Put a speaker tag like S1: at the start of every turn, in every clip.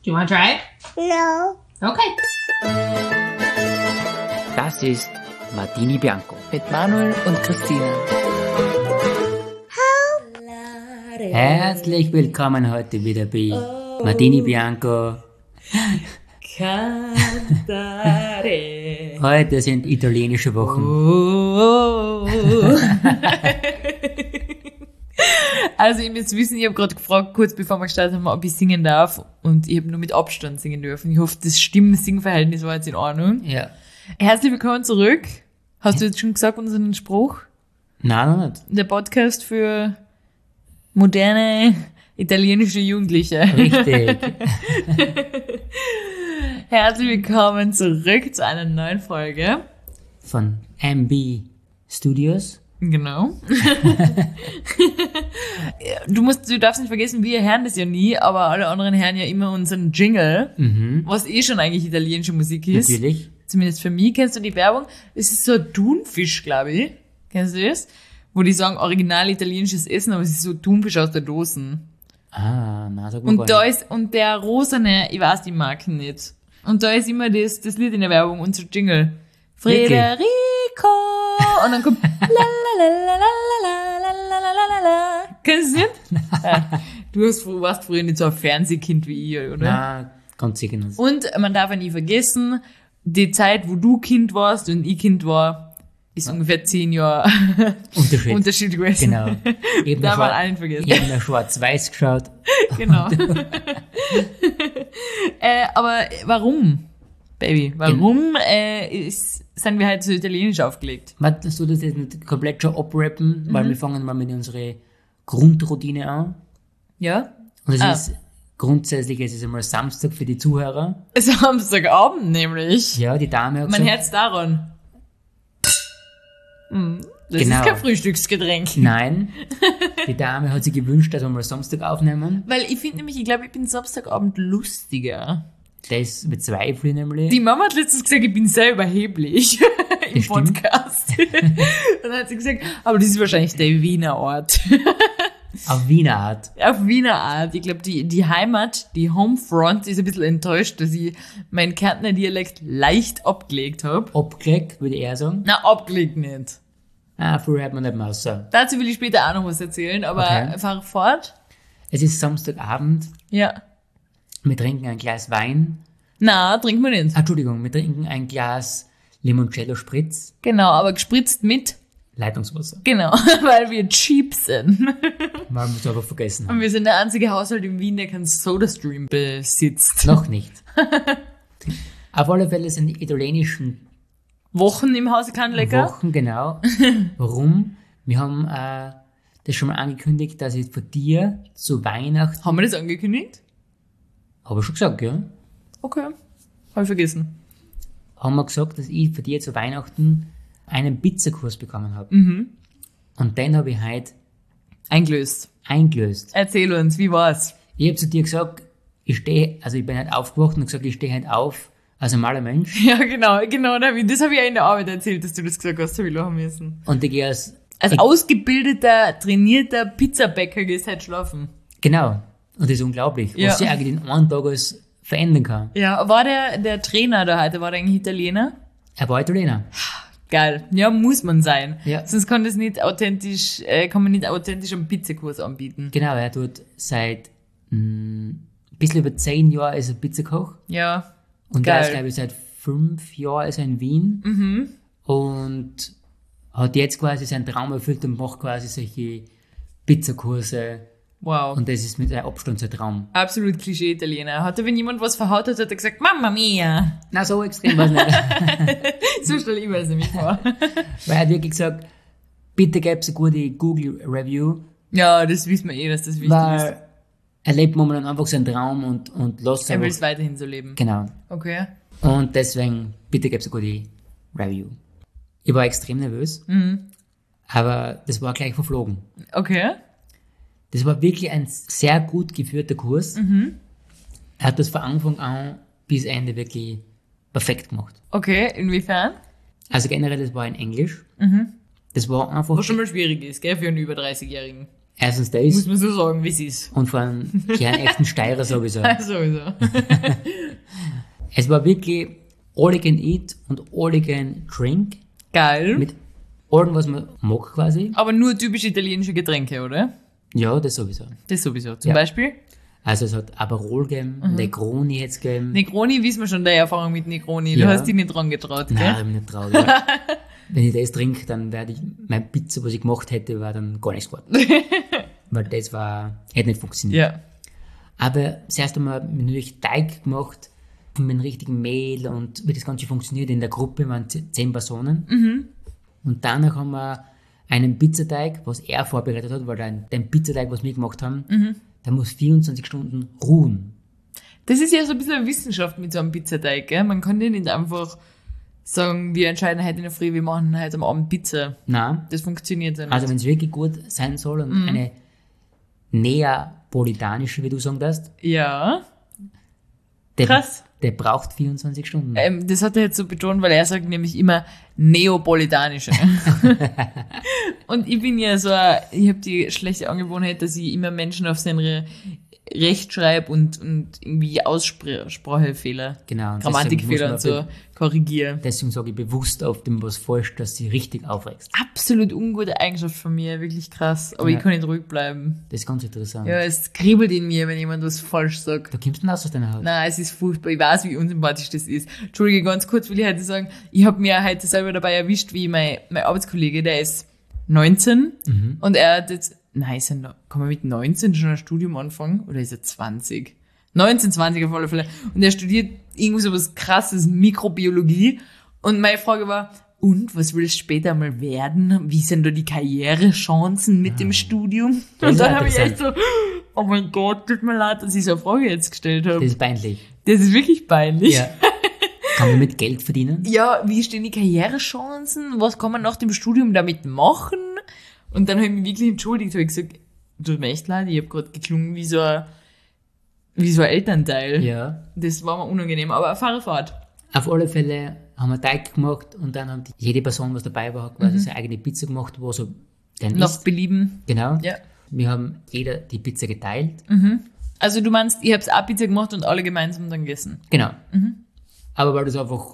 S1: Do you want to try it?
S2: No.
S1: Okay.
S3: Das ist Martini Bianco.
S4: Mit Manuel und Christina.
S3: Herzlich willkommen heute wieder bei Martini Bianco.
S4: Cantare.
S3: Heute sind italienische Wochen.
S4: Also ihr müsst wissen, ich habe gerade gefragt, kurz bevor wir gestartet haben, ob ich singen darf. Und ich habe nur mit Abstand singen dürfen. Ich hoffe, das Stimmen-Sing-Verhältnis war jetzt in Ordnung.
S3: Ja.
S4: Herzlich willkommen zurück. Hast du jetzt schon gesagt unseren Spruch?
S3: Nein, noch nicht.
S4: Der Podcast für moderne italienische Jugendliche.
S3: Richtig.
S4: Herzlich willkommen zurück zu einer neuen Folge.
S3: Von MB Studios.
S4: Genau. Du darfst nicht vergessen, wir hören das ja nie, aber alle anderen hören ja immer unseren Jingle, was schon eigentlich italienische Musik ist.
S3: Natürlich.
S4: Zumindest für mich. Kennst du die Werbung? Es ist so ein Thunfisch, glaube ich. Kennst du das? Wo die sagen, original italienisches Essen, aber es ist so Thunfisch aus der Dosen.
S3: Ah, na, sag mal
S4: Und
S3: gar
S4: da
S3: nicht.
S4: ist, und der rosane, ich weiß die Marken nicht. Und da ist immer das Lied in der Werbung, unser Jingle.
S3: Wirklich?
S4: Federico! Und dann kommt la. Kennst du das nicht? Ja. Du warst früher nicht so ein Fernsehkind wie ich, oder?
S3: Nein, ganz sicher nicht.
S4: Und man darf ja nie vergessen, die Zeit, wo du Kind warst und ich Kind war, ist ungefähr 10 Jahre Unterschied gewesen.
S3: Genau. Eben
S4: Darf man allen vergessen.
S3: Ich habe nach Schwarz-Weiß geschaut.
S4: Genau. Aber warum, Baby? Warum sind wir halt so italienisch aufgelegt?
S3: Möchtest du das jetzt nicht komplett schon abrappen? Weil wir fangen mal mit unserer Grundroutine an.
S4: Ja?
S3: Und es ist grundsätzlich, es ist einmal Samstag für die Zuhörer.
S4: Samstagabend nämlich.
S3: Ja, die Dame hat
S4: Man
S3: gesagt,
S4: hört's daran. Das
S3: Genau.
S4: ist kein Frühstücksgetränk.
S3: nein, die Dame hat sich gewünscht, dass wir mal Samstag aufnehmen.
S4: Weil ich finde nämlich, ich glaube, ich bin Samstagabend lustiger.
S3: Das bezweifle ich nämlich.
S4: Die Mama hat letztens gesagt, ich bin sehr überheblich im
S3: Das stimmt.
S4: Podcast. Dann hat sie gesagt, aber das ist wahrscheinlich der Wiener Ort.
S3: Auf Wiener Art.
S4: Auf Wiener Art. Ich glaube, die Heimat, die Homefront ist ein bisschen enttäuscht, dass ich meinen Kärntner Dialekt leicht abgelegt habe.
S3: Abgelegt, würde ich eher sagen.
S4: Na, abgelegt nicht.
S3: Früher hört man nicht mehr so.
S4: Dazu will ich später auch noch was erzählen, aber
S3: Okay.
S4: fahr fort.
S3: Es ist Samstagabend,
S4: Ja.
S3: wir trinken ein Glas Wein.
S4: Na, trinkt man nicht.
S3: Entschuldigung, wir trinken ein Glas Limoncello Spritz,
S4: Genau, aber gespritzt mit.
S3: Leitungswasser.
S4: Genau, weil wir cheap sind.
S3: Weil wir es einfach vergessen haben.
S4: Und wir sind der einzige Haushalt in Wien, der keinen Sodastream besitzt.
S3: Noch nicht. Auf alle Fälle sind die italienischen
S4: Wochen im Hause kein Lecker.
S3: Wochen, genau. Warum? Wir haben das schon mal angekündigt, dass ich von dir zu Weihnachten,
S4: Haben wir das angekündigt?
S3: habe ich schon gesagt, ja,
S4: Okay. Habe ich vergessen.
S3: haben wir gesagt, dass ich von dir zu Weihnachten einen Pizzakurs bekommen habe. Und den habe ich heute
S4: Eingelöst.
S3: eingelöst.
S4: Erzähl uns, wie war's?
S3: Ich habe zu dir gesagt, ich bin heute aufgewacht und gesagt, ich stehe heute auf als normaler Mensch
S4: Ja, genau. Das habe ich ja in der Arbeit erzählt, dass du das gesagt hast, habe ich lachen müssen.
S3: und ich gehe als,
S4: Als ausgebildeter, trainierter Pizzabäcker gehst du halt schlafen.
S3: genau. Und das ist unglaublich,
S4: Ja.
S3: was sich eigentlich in einem Tag alles verändern kann.
S4: Ja, war der Trainer da heute, war der eigentlich Italiener?
S3: Er war Italiener.
S4: Geil. Ja, muss man sein.
S3: Ja.
S4: Sonst kann man nicht authentisch einen Pizzakurs anbieten.
S3: Genau, er tut seit ein bisschen über 10 Jahren ist er Pizzakoch.
S4: Ja.
S3: Und
S4: Geil.
S3: er ist, glaube ich, seit 5 Jahren ist er in Wien. Und hat jetzt quasi seinen Traum erfüllt und macht quasi solche Pizzakurse.
S4: Wow.
S3: Und das ist mit einem Abstand sein Traum.
S4: Absolut Klischee-Italiener. Hatte, wenn jemand was verhaut hat, hat er gesagt, Mamma mia.
S3: Na, so extrem war es nicht.
S4: So stelle ich mir das nämlich vor.
S3: Weil er hat wirklich gesagt, bitte gib's eine gute Google-Review,
S4: Ja, das wissen wir dass das wichtig ist.
S3: weil er lebt momentan einfach seinen Traum und lässt
S4: Er will
S3: einfach.
S4: es weiterhin so leben.
S3: Genau.
S4: Okay.
S3: Und deswegen, bitte gib's eine gute Review. Ich war extrem nervös, aber das war gleich verflogen.
S4: Okay.
S3: Das war wirklich ein sehr gut geführter Kurs. Er hat das von Anfang an bis Ende wirklich perfekt gemacht.
S4: Okay, inwiefern?
S3: Also generell, das war in Englisch. Das war einfach,
S4: Was schon mal schwierig ist, gell, für einen über 30-Jährigen.
S3: Erstens
S4: Muss
S3: das
S4: man so sagen, wie es ist.
S3: und von einem kleinen echten Steirer sowieso.
S4: Sowieso.
S3: Es war wirklich all you can eat und all you can drink.
S4: Geil.
S3: Mit allem, was man mag quasi.
S4: Aber nur typisch italienische Getränke, oder?
S3: Ja, das sowieso.
S4: Das sowieso. Zum
S3: Ja.
S4: Beispiel?
S3: Also es hat Aperol gegeben, Negroni hat's gegeben.
S4: Negroni, wissen wir schon, deine Erfahrung mit Negroni. Du
S3: Ja.
S4: hast dich nicht dran getraut,
S3: Nein,
S4: gell?
S3: ich hab mich nicht traut. Ja. Wenn ich das trinke, dann werde ich, meine Pizza, was ich gemacht hätte, war dann gar nichts geworden. Weil das hätte nicht funktioniert.
S4: Ja.
S3: Aber das erste Mal habe ich natürlich Teig gemacht, mit dem richtigen Mehl und wie das Ganze funktioniert. In der Gruppe waren 10 Personen. Und danach haben wir einen Pizzateig, was er vorbereitet hat, weil den Pizzateig, was wir gemacht haben, der muss 24 Stunden ruhen.
S4: Das ist ja so ein bisschen eine Wissenschaft mit so einem Pizzateig, gell? Man kann ja nicht einfach sagen, wir entscheiden heute in der Früh, wir machen heute am Abend Pizza.
S3: Nein,
S4: Das funktioniert ja nicht.
S3: also wenn es wirklich gut sein soll und eine neapolitanische, wie du sagen darfst,
S4: Ja.
S3: der,
S4: Krass.
S3: der braucht 24 Stunden.
S4: Das hat er jetzt so betont, weil er sagt nämlich immer neapolitanische. Und ich bin ja so, ich habe die schlechte Angewohnheit, dass ich immer Menschen auf seine Rechtschreib und irgendwie Aussprachefehler,
S3: Genau. und
S4: Grammatikfehler und
S3: deswegen muss
S4: so korrigiere.
S3: Deswegen sage ich bewusst auf dem was falsch, dass sie richtig aufregst.
S4: Absolut ungute Eigenschaft von mir, wirklich krass. Aber
S3: Ja.
S4: ich kann nicht ruhig bleiben.
S3: Das ist ganz interessant.
S4: Ja, es kribbelt in mir, wenn jemand was falsch sagt.
S3: Da kommst du raus aus deiner Haut.
S4: Nein, es ist furchtbar. Ich weiß, wie unsympathisch das ist. Entschuldige, ganz kurz will ich heute sagen, ich habe mir heute selber dabei erwischt, wie mein Arbeitskollege, der ist 19 und er hat jetzt, nein, kann man mit 19 schon ein Studium anfangen? Oder ist er 20? 19, 20 auf alle Fälle. Und er studiert irgendwo so was krasses, Mikrobiologie. Und meine Frage war, und was willst du später mal werden? Wie sind da die Karrierechancen mit dem Studium?
S3: Das
S4: Und
S3: ist
S4: dann habe ich echt
S3: interessant.
S4: so, oh mein Gott, tut mir leid, dass ich so eine Frage jetzt gestellt habe.
S3: Das ist peinlich.
S4: Das ist wirklich peinlich.
S3: Ja. Kann man mit Geld verdienen?
S4: Ja, wie stehen die Karrierechancen? Was kann man nach dem Studium damit machen? Und dann habe ich mich wirklich entschuldigt, habe ich gesagt, tut mir echt leid, ich habe gerade geklungen wie so ein Elternteil.
S3: Ja.
S4: Das war mir unangenehm, aber eine Fahrt.
S3: Auf alle Fälle haben wir Teig gemacht und dann hat jede Person, was dabei war, hat quasi seine eigene Pizza gemacht, wo so gern
S4: Nach
S3: ist.
S4: Belieben.
S3: Genau.
S4: Ja.
S3: Wir haben jeder die Pizza geteilt.
S4: Also du meinst, ich hab's auch Pizza gemacht und alle gemeinsam dann gegessen.
S3: Genau. Aber weil das einfach,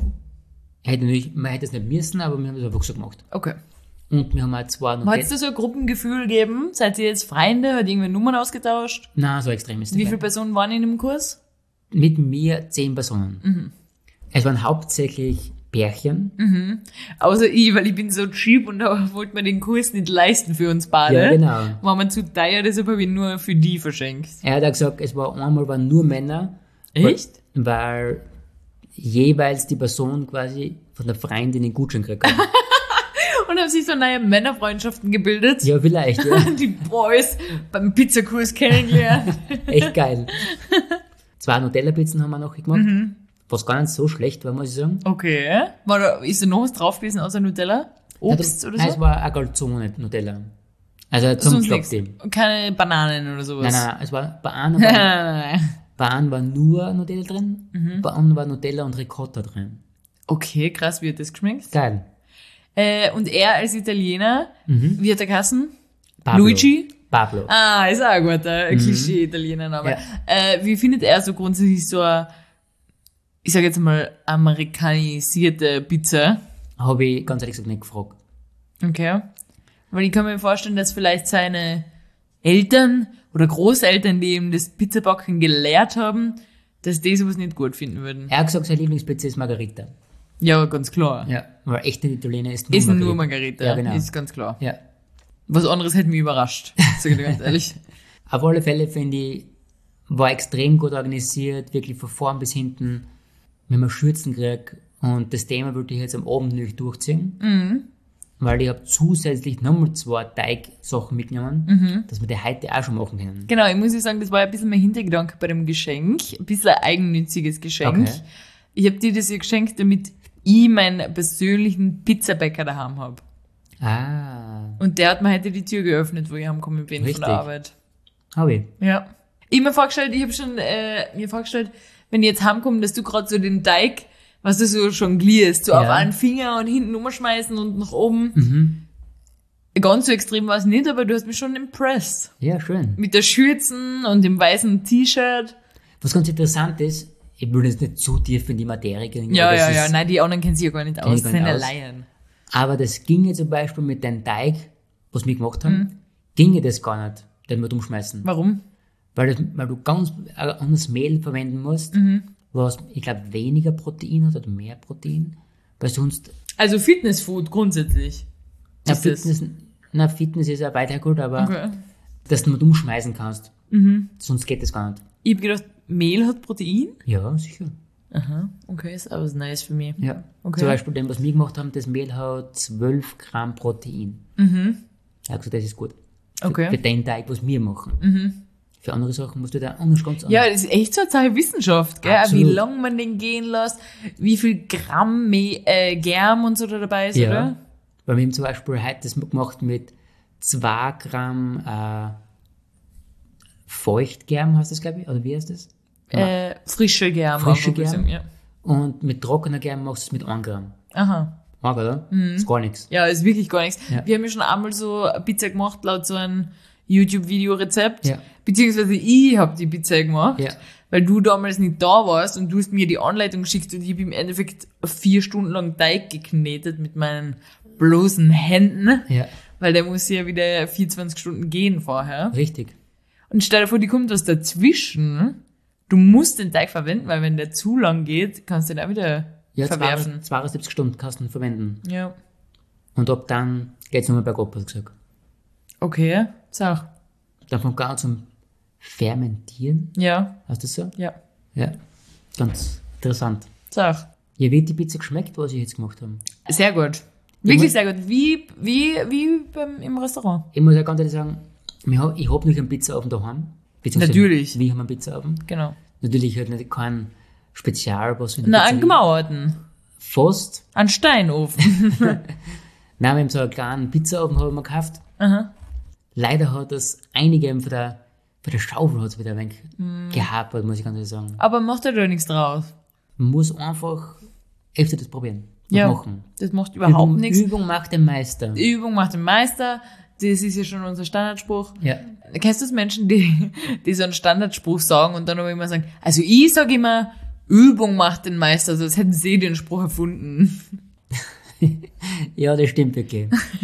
S3: man hätte es nicht müssen, aber wir haben das einfach so gemacht.
S4: Okay.
S3: Und wir haben auch zwei
S4: Hat es da so ein Gruppengefühl gegeben? Seid ihr jetzt Freunde? Hat irgendwer Nummern ausgetauscht?
S3: Nein, so extrem ist es
S4: Wie
S3: nicht.
S4: viele Personen waren in dem Kurs?
S3: Mit mir 10 Personen. Es waren hauptsächlich Pärchen.
S4: Außer ich, weil ich bin so cheap und da wollte man den Kurs nicht leisten für uns beide.
S3: Ja, genau.
S4: War mir zu teuer, deshalb habe ich nur für die verschenkt.
S3: Er hat auch gesagt, einmal waren nur Männer.
S4: Echt?
S3: Weil jeweils die Person quasi von der Freundin den Gutschein gekriegt hat.
S4: Und haben sich so neue Männerfreundschaften gebildet.
S3: Ja, vielleicht, ja.
S4: Die Boys beim Pizzakurs kennengelernt.
S3: Echt geil. 2 Nutella-Pizzen haben wir noch gemacht. Was gar nicht so schlecht war, muss ich sagen.
S4: Okay. Ist da noch was drauf gewesen außer Nutella? Obst oder
S3: Nein,
S4: so?
S3: es war eine Calzone Nutella. Also zum
S4: Sonst nichts.
S3: Klopfen.
S4: Keine Bananen oder sowas.
S3: Nein, es war bei einem
S4: Nein.
S3: war nur Nutella drin, bei einem war Nutella und Ricotta drin.
S4: Okay, krass, wie hat das geschmeckt?
S3: Geil.
S4: Und er als Italiener, wie hat er geheißen?
S3: Pablo.
S4: Luigi?
S3: Pablo.
S4: Ah, ist auch ein guter Klischee-Italiener-Name. Wie findet er so grundsätzlich so eine, ich sage jetzt mal, amerikanisierte Pizza?
S3: Habe ich ganz ehrlich gesagt nicht gefragt.
S4: Okay. Weil ich kann mir vorstellen, dass vielleicht seine Eltern oder Großeltern, die ihm das Pizzabacken gelehrt haben, dass die sowas nicht gut finden würden.
S3: Er hat gesagt, sein Lieblingspizza ist Margarita.
S4: Ja, ganz klar.
S3: Ja, weil echte Italiener ist
S4: Ist nur Margarita.
S3: Ja, genau.
S4: Ist ganz klar.
S3: Ja.
S4: Was anderes hätte mich überrascht, sag ich dir ganz ehrlich.
S3: Auf alle Fälle finde ich, war extrem gut organisiert, wirklich von vorn bis hinten. Wir haben Schürzen gekriegt und das Thema wollte ich jetzt am Abend natürlich durchziehen. Weil ich habe zusätzlich nochmal 2 Teigsachen mitgenommen, dass wir die heute auch schon machen können.
S4: Genau, ich muss sagen, das war ein bisschen mein Hintergedanke bei dem Geschenk. Ein bisschen ein eigennütziges Geschenk.
S3: Okay.
S4: Ich habe dir das hier geschenkt, damit ich meinen persönlichen Pizzabäcker daheim habe.
S3: Ah,
S4: Und der hat mir heute die Tür geöffnet, wo ich heimgekommen bin von
S3: Richtig.
S4: der Arbeit.
S3: habe ich.
S4: Ja. Ich habe mir vorgestellt, wenn ich jetzt heimkomme, dass du gerade so den Teig, was du so jonglierst, so
S3: Ja.
S4: auf einen Finger und hinten umschmeißen und nach oben. Ganz so extrem war es nicht, aber du hast mich schon impressed.
S3: Ja, schön.
S4: Mit der Schürzen und dem weißen T-Shirt.
S3: Was ganz interessant ist, ich will jetzt nicht zu tief in die Materie gehen.
S4: Ja, nein, die anderen kennen sich ja gar nicht aus, das sind ja Laien.
S3: Aber das ginge zum Beispiel mit dem Teig, was wir gemacht haben, ginge das gar nicht, den wir umschmeißen.
S4: Warum?
S3: Weil du ganz ein anderes Mehl verwenden musst, was, ich glaube, weniger Protein hat oder mehr Protein, weil sonst...
S4: Also Fitnessfood grundsätzlich.
S3: Fitness ist ja weiter gut, aber dass du nicht umschmeißen kannst. Sonst geht das gar nicht.
S4: Ich habe gedacht, Mehl hat Protein?
S3: Ja, sicher.
S4: Aha, okay, ist aber nice für mich.
S3: Ja.
S4: Okay.
S3: Zum Beispiel dem, was wir gemacht haben, das Mehl hat 12 Gramm Protein. Also das ist gut. Für den Teig, was wir machen. Für andere Sachen musst du da anders ganz anders.
S4: Ja, das ist echt so eine Sache Wissenschaft, gell?
S3: Absolut.
S4: Wie lange man den gehen lässt, wie viel Gramm Germ und so da dabei ist, oder?
S3: Weil wir haben zum Beispiel heute das gemacht mit 2 Gramm Feuchtgerm, heißt das, glaube ich, oder wie heißt das?
S4: Frische Germ.
S3: Frische Germ.
S4: Ja.
S3: Und mit trockener Germ machst du es mit 1 Gramm.
S4: Aha.
S3: Arg, oder? Ist gar nichts.
S4: Ja, ist wirklich gar nichts.
S3: Ja.
S4: Wir haben ja schon einmal so eine Pizza gemacht, laut so einem YouTube-Video-Rezept.
S3: Ja.
S4: Beziehungsweise ich habe die Pizza gemacht,
S3: Ja.
S4: weil du damals nicht da warst und du hast mir die Anleitung geschickt und ich habe im Endeffekt 4 Stunden lang Teig geknetet mit meinen bloßen Händen,
S3: Ja,
S4: weil der muss ja wieder 24 Stunden gehen vorher.
S3: richtig.
S4: Und stell dir vor, die kommt was dazwischen. Du musst den Teig verwenden, weil wenn der zu lang geht, kannst du den auch wieder
S3: Ja,
S4: verwerfen.
S3: 72 Stunden kannst du ihn verwenden.
S4: Ja.
S3: Und ab dann geht es nochmal bergab, hast du gesagt.
S4: Okay, sag.
S3: Dann kommt gar zum Fermentieren.
S4: Ja,
S3: Hast du das so?
S4: ja.
S3: Ja. Ganz interessant.
S4: Sag.
S3: Ja, wie hat die Pizza geschmeckt, was ich jetzt gemacht habe?
S4: Sehr gut. Wirklich sehr gut. Wie im Restaurant.
S3: Ich muss ja ganz ehrlich sagen, ich hab nicht einen Pizzaofen daheim. Beziehungsweise
S4: Natürlich.
S3: Wir haben einen Pizzaofen.
S4: Genau.
S3: Natürlich halt nicht kein Spezial, was wir
S4: Na, einen gemauerten.
S3: Fast.
S4: Ein Steinofen.
S3: Nein, wir haben so einen kleinen Pizzaofen haben wir gekauft.
S4: Aha.
S3: Leider hat das einige von der Schaufel hat's wieder ein wenig gehapert, muss ich ganz ehrlich sagen.
S4: Aber macht ja da nichts draus.
S3: Man muss einfach öfter das probieren. Und
S4: Ja,
S3: machen.
S4: das macht überhaupt nichts.
S3: Übung macht den Meister.
S4: Die Übung macht den Meister. Das ist ja schon unser Standardspruch.
S3: Ja.
S4: Kennst du das Menschen, die so einen Standardspruch sagen und dann aber immer sagen, also ich sage immer, Übung macht den Meister, also als hätten sie den Spruch erfunden.
S3: Ja, das stimmt wirklich.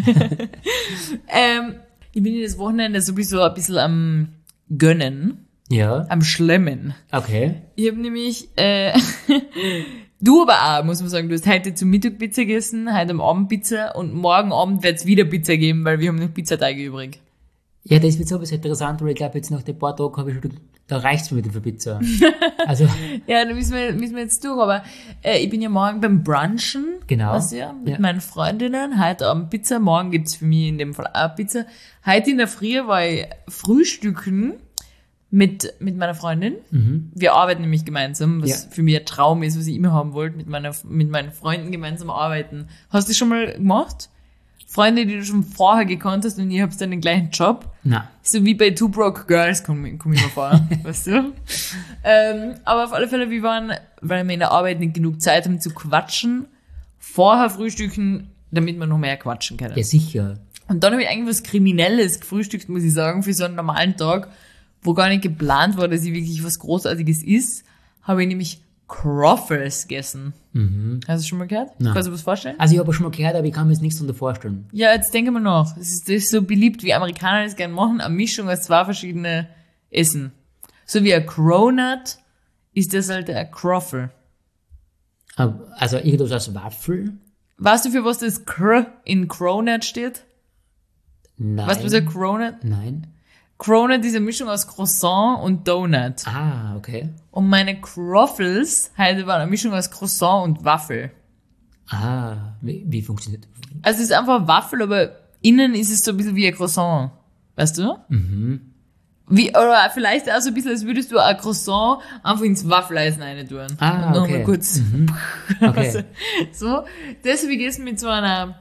S4: Ich bin das Wochenende sowieso ein bisschen am Gönnen,
S3: Ja,
S4: am Schlemmen.
S3: okay.
S4: Ich habe nämlich, du aber auch, muss man sagen, du hast heute zum Mittag Pizza gegessen, heute am Abend Pizza und morgen Abend wird es wieder Pizza geben, weil wir haben noch Pizzateige übrig.
S3: Ja, das wird sowieso interessant, weil ich glaube, jetzt nach den paar Tagen habe ich schon, da reicht's mir wieder für Pizza. Also,
S4: Ja, da müssen wir jetzt durch, aber ich bin ja morgen beim Brunchen,
S3: Genau.
S4: weißt du ja, mit
S3: Ja.
S4: meinen Freundinnen, heute Abend Pizza, morgen gibt's für mich in dem Fall auch Pizza. Heute in der Früh war ich frühstücken mit meiner Freundin. Wir arbeiten nämlich gemeinsam, was
S3: Ja.
S4: für mich ein Traum ist, was ich immer haben wollte, mit meinen Freunden gemeinsam arbeiten. Hast du das schon mal gemacht? Freunde, die du schon vorher gekannt hast und ihr habt dann den gleichen Job?
S3: na,
S4: So wie bei Two Broke Girls komm ich mir vor, weißt du? Aber auf alle Fälle, wir waren, weil wir in der Arbeit nicht genug Zeit haben zu quatschen, vorher frühstücken, damit wir noch mehr quatschen können.
S3: ja sicher.
S4: Und dann habe ich eigentlich was Kriminelles gefrühstückt, muss ich sagen, für so einen normalen Tag, wo gar nicht geplant war, dass ich wirklich was Großartiges isst, habe ich nämlich Croffles gegessen. Hast du schon mal gehört?
S3: Nein.
S4: Kannst du dir was vorstellen?
S3: Also ich habe schon mal gehört, aber ich kann mir jetzt nichts darunter vorstellen.
S4: Ja, jetzt denke mal nach. Das ist so beliebt, wie Amerikaner das gerne machen, eine Mischung aus 2 verschiedene Essen. So wie ein Cronut ist das halt ein Croffle.
S3: Also irgendwas als Waffel?
S4: Weißt du, für was das Cr in Cronut steht?
S3: Nein.
S4: Weißt du, was ein Cronut?
S3: Nein.
S4: Cronut ist eine Mischung aus Croissant und Donut.
S3: Ah, okay.
S4: Und meine Croffles heute waren eine Mischung aus Croissant und Waffel.
S3: Ah, wie funktioniert?
S4: Also es ist einfach Waffel, aber innen ist es so ein bisschen wie ein Croissant. Weißt du? Oder vielleicht auch so ein bisschen, als würdest du ein Croissant einfach ins Waffeleisen rein tun.
S3: Ah,
S4: Und noch
S3: okay.
S4: mal kurz.
S3: Okay.
S4: Also, so. Das habe ich gegessen mit so einer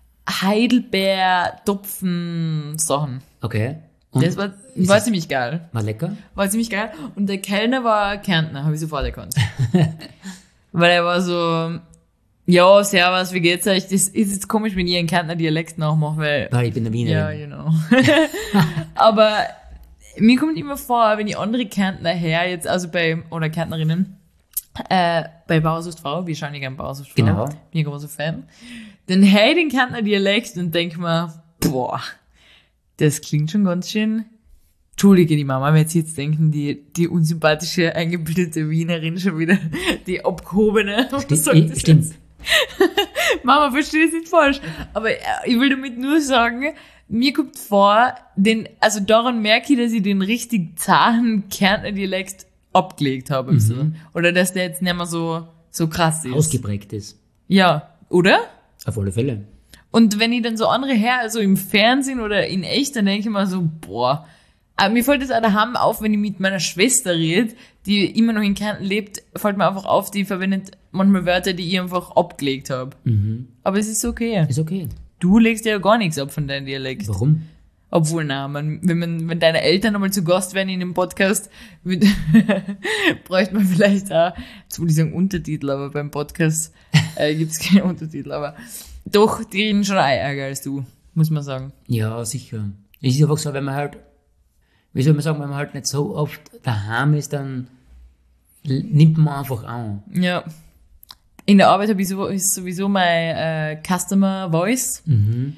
S4: Heidelbeer-Topfen-Sachen.
S3: Okay. Und
S4: Das war ziemlich geil.
S3: war lecker?
S4: War ziemlich geil. Und der Kellner war Kärntner, habe ich sofort erkannt. Weil er war so, Ja, servus, wie geht's euch? Das ist jetzt komisch, wenn ich einen Kärntner Dialekt nachmache, weil...
S3: Weil ich bin der Wiener.
S4: Ja, genau. Aber mir kommt immer vor, wenn ich andere Kärntner her, jetzt, also oder Kärntnerinnen, bei Bauhaus Frau, wir schauen ja gerne Bauhaus Frau.
S3: Genau.
S4: Bin ein großer Fan. Dann höre ich den Kärntner Dialekt und denke mir, boah, das klingt schon ganz schön. Entschuldige, die Mama wird jetzt denken, die unsympathische, eingebildete Wienerin schon wieder, die abgehobene.
S3: Stimmt.
S4: Mama, verstehe es nicht falsch. Aber ich will damit nur sagen, mir kommt vor, also daran merke ich, dass ich den richtig zahen Kärntner Dialekt abgelegt habe. Mhm. So. Oder dass der jetzt nicht mehr so krass ist.
S3: Ausgeprägt ist.
S4: Ja, oder?
S3: Auf alle Fälle.
S4: Und wenn ich dann so andere her, also im Fernsehen oder in echt, dann denke ich mir so, boah. Aber mir fällt das auch daheim auf, wenn ich mit meiner Schwester rede, die immer noch in Kärnten lebt, fällt mir einfach auf, die verwendet manchmal Wörter, die ich einfach abgelegt habe. Mhm. Aber es ist okay.
S3: Ist okay.
S4: Du legst ja gar nichts ab von deinem Dialekt.
S3: Warum?
S4: Obwohl, wenn deine Eltern einmal zu Gast wären in dem Podcast, bräuchte man vielleicht auch, jetzt würde ich sagen Untertitel, aber beim Podcast gibt's keine Untertitel, aber doch, die reden schon auch ärger als du, muss man sagen.
S3: Ja, sicher. Es ist einfach so, wenn man halt, wie soll man sagen, wenn man halt nicht so oft daheim ist, dann nimmt man einfach an.
S4: Ja. In der Arbeit ist sowieso mein Customer Voice. Mhm.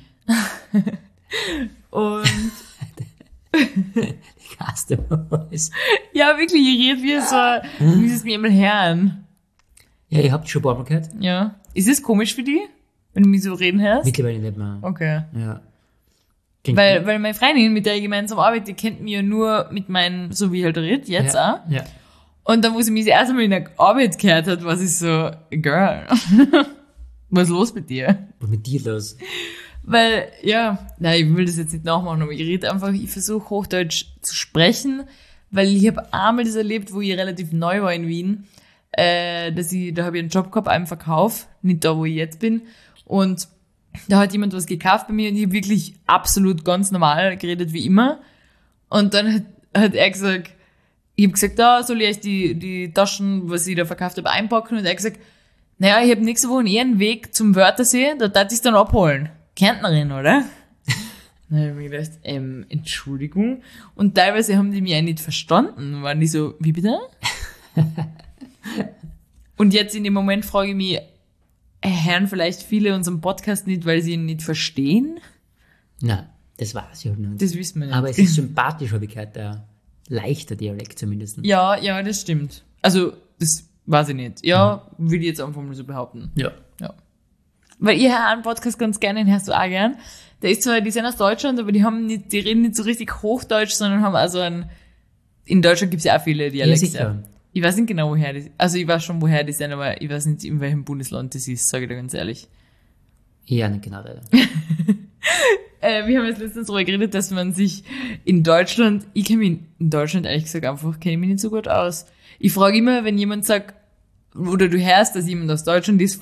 S4: Und
S3: die Customer Voice.
S4: Ja, wirklich, ich rede wie so, müsstest mich einmal hören.
S3: Ja, ihr habt schon ein paar Mal gehört.
S4: Ja. Ist es komisch für dich, wenn du mich so reden hörst?
S3: Mittlerweile nicht mehr.
S4: Okay.
S3: Ja.
S4: Weil meine Freundin, mit der ich gemeinsam arbeite, die kennt mich ja nur mit meinen, so wie ich halt rede, jetzt auch.
S3: Ja.
S4: Und dann, wo sie mich das erste Mal in der Arbeit gehört hat, war sie so, Girl, was ist los mit dir?
S3: Was ist mit dir los?
S4: Weil, ich will das jetzt nicht nachmachen, aber ich versuche Hochdeutsch zu sprechen, weil ich habe einmal das erlebt, wo ich relativ neu war in Wien, da habe ich einen Job gehabt, einen Verkauf, nicht da, wo ich jetzt bin, und da hat jemand was gekauft bei mir und ich habe wirklich absolut ganz normal geredet wie immer, und dann hat er gesagt, ich habe gesagt, da soll ich euch die Taschen, was ich da verkauft habe, einpacken, und er hat gesagt, naja, ich habe nächste Woche einen Weg zum Wörthersee, da darf ich es dann abholen. Kärntnerin, oder? Dann habe ich mir gedacht, Entschuldigung. Und teilweise haben die mich auch nicht verstanden. Waren die so, wie bitte? Und jetzt in dem Moment frage ich mich, hören vielleicht viele unseren Podcast nicht, weil sie ihn nicht verstehen?
S3: Nein, das weiß ich halt nicht.
S4: Das wissen wir nicht.
S3: Aber es ist sympathisch, habe ich gehört, der leichter Dialekt zumindest.
S4: Ja, das stimmt. Also, das weiß ich nicht. Ja, würde ich jetzt einfach mal so behaupten.
S3: Ja.
S4: Weil ich höre einen Podcast ganz gerne, den hörst du auch gern. Die sind aus Deutschland, aber die reden nicht so richtig Hochdeutsch, sondern haben also in Deutschland gibt es ja auch viele Dialekte. Ja, sicher. Ich weiß nicht genau, woher die, also ich weiß schon, woher die sind, aber ich weiß nicht, in welchem Bundesland das ist, sage ich dir ganz ehrlich.
S3: Ja, nicht genau. Leider.
S4: Wir haben jetzt letztens darüber geredet, dass man sich in Deutschland, ich kenne mich in Deutschland ehrlich gesagt kenne ich mich nicht so gut aus. Ich frage immer, wenn jemand sagt, oder du hörst, dass jemand aus Deutschland ist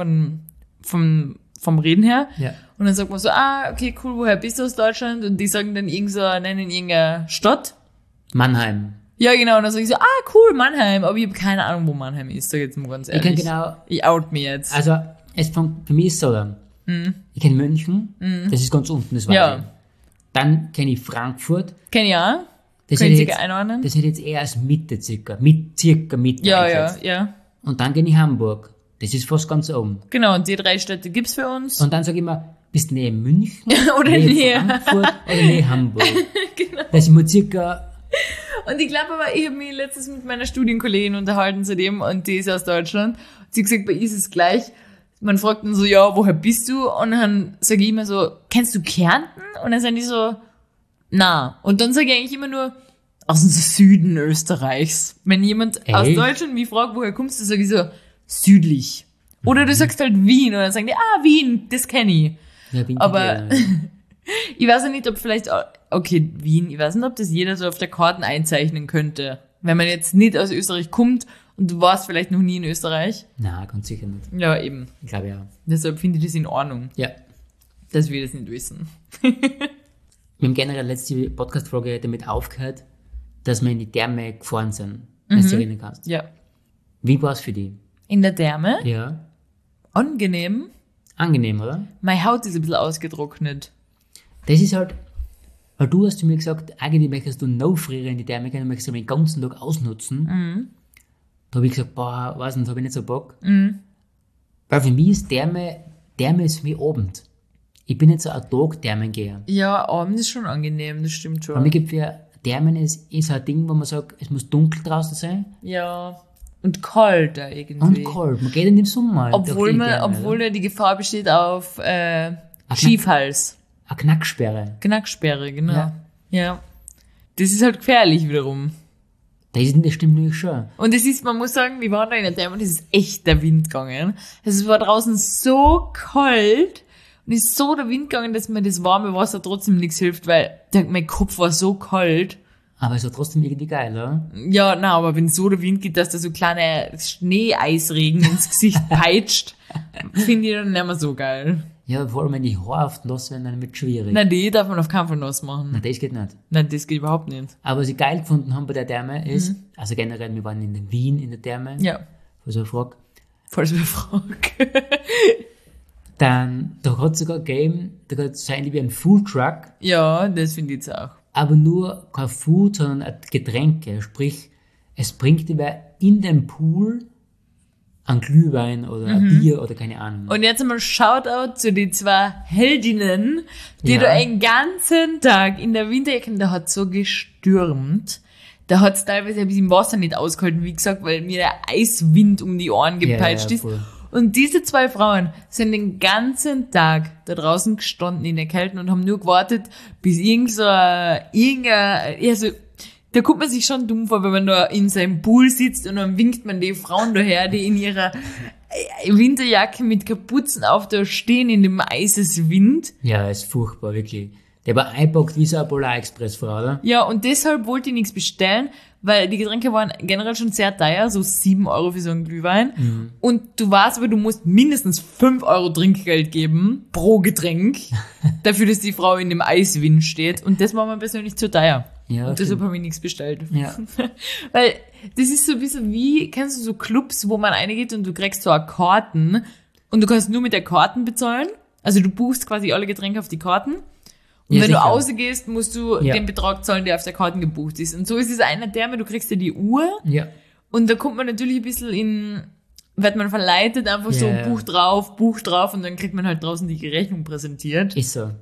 S4: vom Reden her.
S3: Ja.
S4: Und dann sagt man so, okay, cool, woher bist du aus Deutschland? Und die sagen dann nennen irgendeine Stadt.
S3: Mannheim.
S4: Ja, genau. Und dann sage ich so, cool, Mannheim. Aber ich habe keine Ahnung, wo Mannheim ist, sag ich jetzt mal ganz ehrlich. Ich out mir jetzt.
S3: Also, für mich ist es so, ich kenne München, das ist ganz unten, das weiß ich. Dann kenne ich Frankfurt.
S4: Kenne ich auch.
S3: Das
S4: Können Sie einordnen?
S3: Das hätte jetzt eher als Mitte circa Mitte.
S4: Ja.
S3: Und dann kenne ich Hamburg. Das ist fast ganz oben.
S4: Genau, und die 3 Städte gibt's für uns.
S3: Und dann sage ich immer, bist du nähe München?
S4: oder nähe
S3: Frankfurt? Oder nähe Hamburg? Genau. Das ist immer circa...
S4: Und ich glaube aber, ich habe mich letztens mit meiner Studienkollegin unterhalten zu dem, und die ist aus Deutschland. Sie hat gesagt, bei ihr ist es gleich. Man fragt dann so, ja, woher bist du? Und dann sage ich immer so, kennst du Kärnten? Und dann sagen die so, na. Und dann sage ich eigentlich immer nur, aus dem Süden Österreichs. Wenn jemand aus Deutschland mich fragt, woher kommst du, sage ich so, südlich. Oder du sagst halt Wien, und dann sagen die, Wien, das kenne ich.
S3: Ja,
S4: aber ich weiß ja nicht, ob vielleicht, okay, Wien, ich weiß nicht, ob das jeder so auf der Karte einzeichnen könnte. Wenn man jetzt nicht aus Österreich kommt und du warst vielleicht noch nie in Österreich.
S3: Na, ganz sicher nicht.
S4: Ja, eben.
S3: Ich glaube ja.
S4: Deshalb finde ich das in Ordnung.
S3: Ja.
S4: Dass wir das nicht wissen.
S3: Wir haben generell letzte Podcast-Folge damit aufgehört, dass wir in die Therme gefahren sind, wenn du dich erinnern kannst.
S4: Ja.
S3: Wie war es für dich?
S4: In der Therme?
S3: Ja.
S4: Angenehm.
S3: Angenehm, oder?
S4: Meine Haut ist ein bisschen ausgetrocknet.
S3: Das ist halt, weil du hast zu mir gesagt, eigentlich möchtest du noch früher in die Therme gehen und möchtest den ganzen Tag ausnutzen. Da habe ich gesagt, boah, weiß nicht, habe ich nicht so Bock. Weil für mich ist Therme ist für mich Abend. Ich bin nicht so ein Tag-Thermengeher.
S4: Ja, Abend ist schon angenehm, das stimmt schon.
S3: Bei mir gibt für Thermen ist ein Ding, wo man sagt, es muss dunkel draußen sein.
S4: Ja, und kalt da irgendwie.
S3: Und kalt. Man geht in den Sommer.
S4: Obwohl ja die Gefahr besteht auf Schiefhals.
S3: Eine Knacksperre.
S4: Knacksperre, genau. Ja. Das ist halt gefährlich wiederum.
S3: Das stimmt natürlich schon.
S4: Und es ist, man muss sagen, wir waren da in der Therme und es ist echt der Wind gegangen. Es war draußen so kalt und es ist so der Wind gegangen, dass mir das warme Wasser trotzdem nichts hilft, weil mein Kopf war so kalt.
S3: Aber es war trotzdem irgendwie geil, oder?
S4: Ja, na, aber wenn so der Wind geht, dass da so kleine Schneeeisregen ins Gesicht peitscht, finde ich dann nicht mehr so geil.
S3: Ja, vor allem wenn die Haare oft nass werden, dann wird es schwierig.
S4: Nein, die darf man auf keinen Fall nass machen.
S3: Nein, das geht nicht.
S4: Nein, das geht überhaupt nicht.
S3: Aber was ich geil gefunden habe bei der Therme ist, also generell, wir waren in Wien in der Therme.
S4: Ja.
S3: Falls ich frage.
S4: Falls ich frage.
S3: Dann, da hat es sogar gegeben, da hat es eigentlich wie ein Foodtruck.
S4: Ja, das finde ich jetzt auch.
S3: Aber nur kein Food, sondern Getränke. Sprich, es bringt dir in den Pool ein Glühwein oder ein Bier oder keine Ahnung.
S4: Und jetzt einmal Shoutout zu den zwei Heldinnen, die da einen ganzen Tag in der Winterjacke, da hat so gestürmt. Da hat es teilweise ein bisschen Wasser nicht ausgehalten, wie gesagt, weil mir der Eiswind um die Ohren gepeitscht ist.
S3: Voll.
S4: Und diese zwei Frauen sind den ganzen Tag da draußen gestanden in der Kälte und haben nur gewartet, bis da kommt man sich schon dumm vor, wenn man da in seinem Pool sitzt und dann winkt man die Frauen daher, die in ihrer Winterjacke mit Kapuzen auf da stehen in dem Eiseswind.
S3: Ja, ist furchtbar, wirklich. Der war eingepackt wie so eine Polar-Express-Frau, oder?
S4: Ja, und deshalb wollte ich nichts bestellen, weil die Getränke waren generell schon sehr teuer, so 7 Euro für so einen Glühwein. Und du weißt aber, du musst mindestens 5 Euro Trinkgeld geben pro Getränk, dafür, dass die Frau in dem Eiswind steht. Und das war mir persönlich zu teuer.
S3: Ja,
S4: und deshalb habe ich nichts bestellt.
S3: Ja.
S4: Weil das ist so ein bisschen wie, kennst du so Clubs, wo man reingeht und du kriegst so eine Karten und du kannst nur mit der Karten bezahlen. Also du buchst quasi alle Getränke auf die Karten. Und
S3: Ja,
S4: wenn
S3: sicher.
S4: du rausgehst, musst du den Betrag zahlen, der auf der Karte gebucht ist. Und so ist es einer Therme, du kriegst ja die Uhr.
S3: Ja.
S4: Und da kommt man natürlich ein bisschen wird man verleitet, einfach so Buch drauf und dann kriegt man halt draußen die Rechnung präsentiert.
S3: Ist so.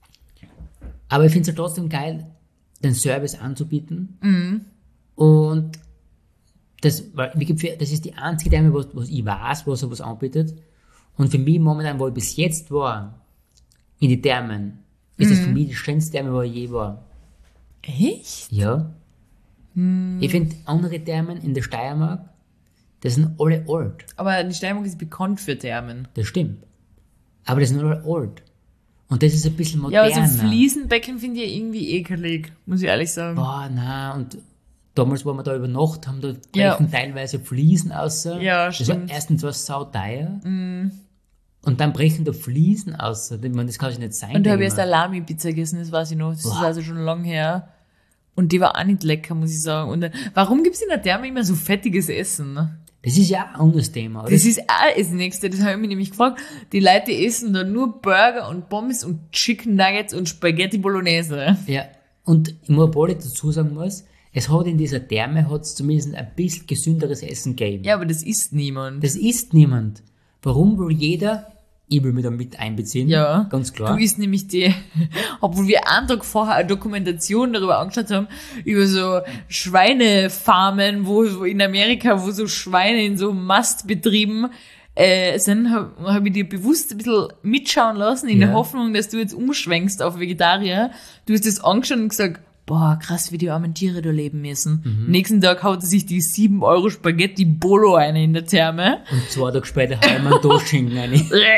S3: Aber ich finde es ja trotzdem geil, den Service anzubieten. Und das ist die einzige Therme, was ich weiß, was sowas anbietet. Und für mich momentan, wo ich bis jetzt war, in die Thermen, ist das für mich die schönste Therme, wo ich je war.
S4: Echt?
S3: Ja. Ich finde andere Thermen in der Steiermark, das sind alle alt.
S4: Aber die Steiermark ist bekannt für Thermen.
S3: Das stimmt. Aber das sind alle alt. Und das ist ein bisschen moderner.
S4: Ja, aber so Fliesenbecken finde ich irgendwie ekelig, muss ich ehrlich sagen.
S3: Boah, nein, und damals, wo wir da über Nacht haben, da brechen teilweise Fliesen aus.
S4: Ja, stimmt.
S3: Das war erstens was sauteuer. Und dann brechen da Fliesen aus. Ich meine, das kann ja nicht sein.
S4: Und da habe ich Salami-Pizza gegessen, das weiß ich noch. Das ist also schon lang her. Und die war auch nicht lecker, muss ich sagen. Und warum gibt es in der Therme immer so fettiges Essen? Ne?
S3: Das ist ja auch ein anderes Thema, oder?
S4: Das ist auch das Nächste, das habe ich mich nämlich gefragt. Die Leute essen da nur Burger und Pommes und Chicken Nuggets und Spaghetti Bolognese.
S3: Ja, und ich muss aber dazu sagen muss, es hat in dieser Therme zumindest ein bisschen gesünderes Essen gegeben.
S4: Ja, aber das isst niemand.
S3: Das isst niemand. Warum? Weil jeder, ich will mich da mit einbeziehen, ganz klar.
S4: Du isst nämlich obwohl wir einen Tag vorher eine Dokumentation darüber angeschaut haben, über so Schweinefarmen, wo in Amerika, wo so Schweine in so Mastbetrieben sind, hab ich dir bewusst ein bisschen mitschauen lassen, in der Hoffnung, dass du jetzt umschwenkst auf Vegetarier. Du hast das angeschaut und gesagt, boah, krass, wie die armen Tiere da leben müssen. Nächsten Tag haut sich die 7 Euro Spaghetti Bolo eine in der Therme.
S3: Und 2 Tage später haben wir einen Toastschinken rein.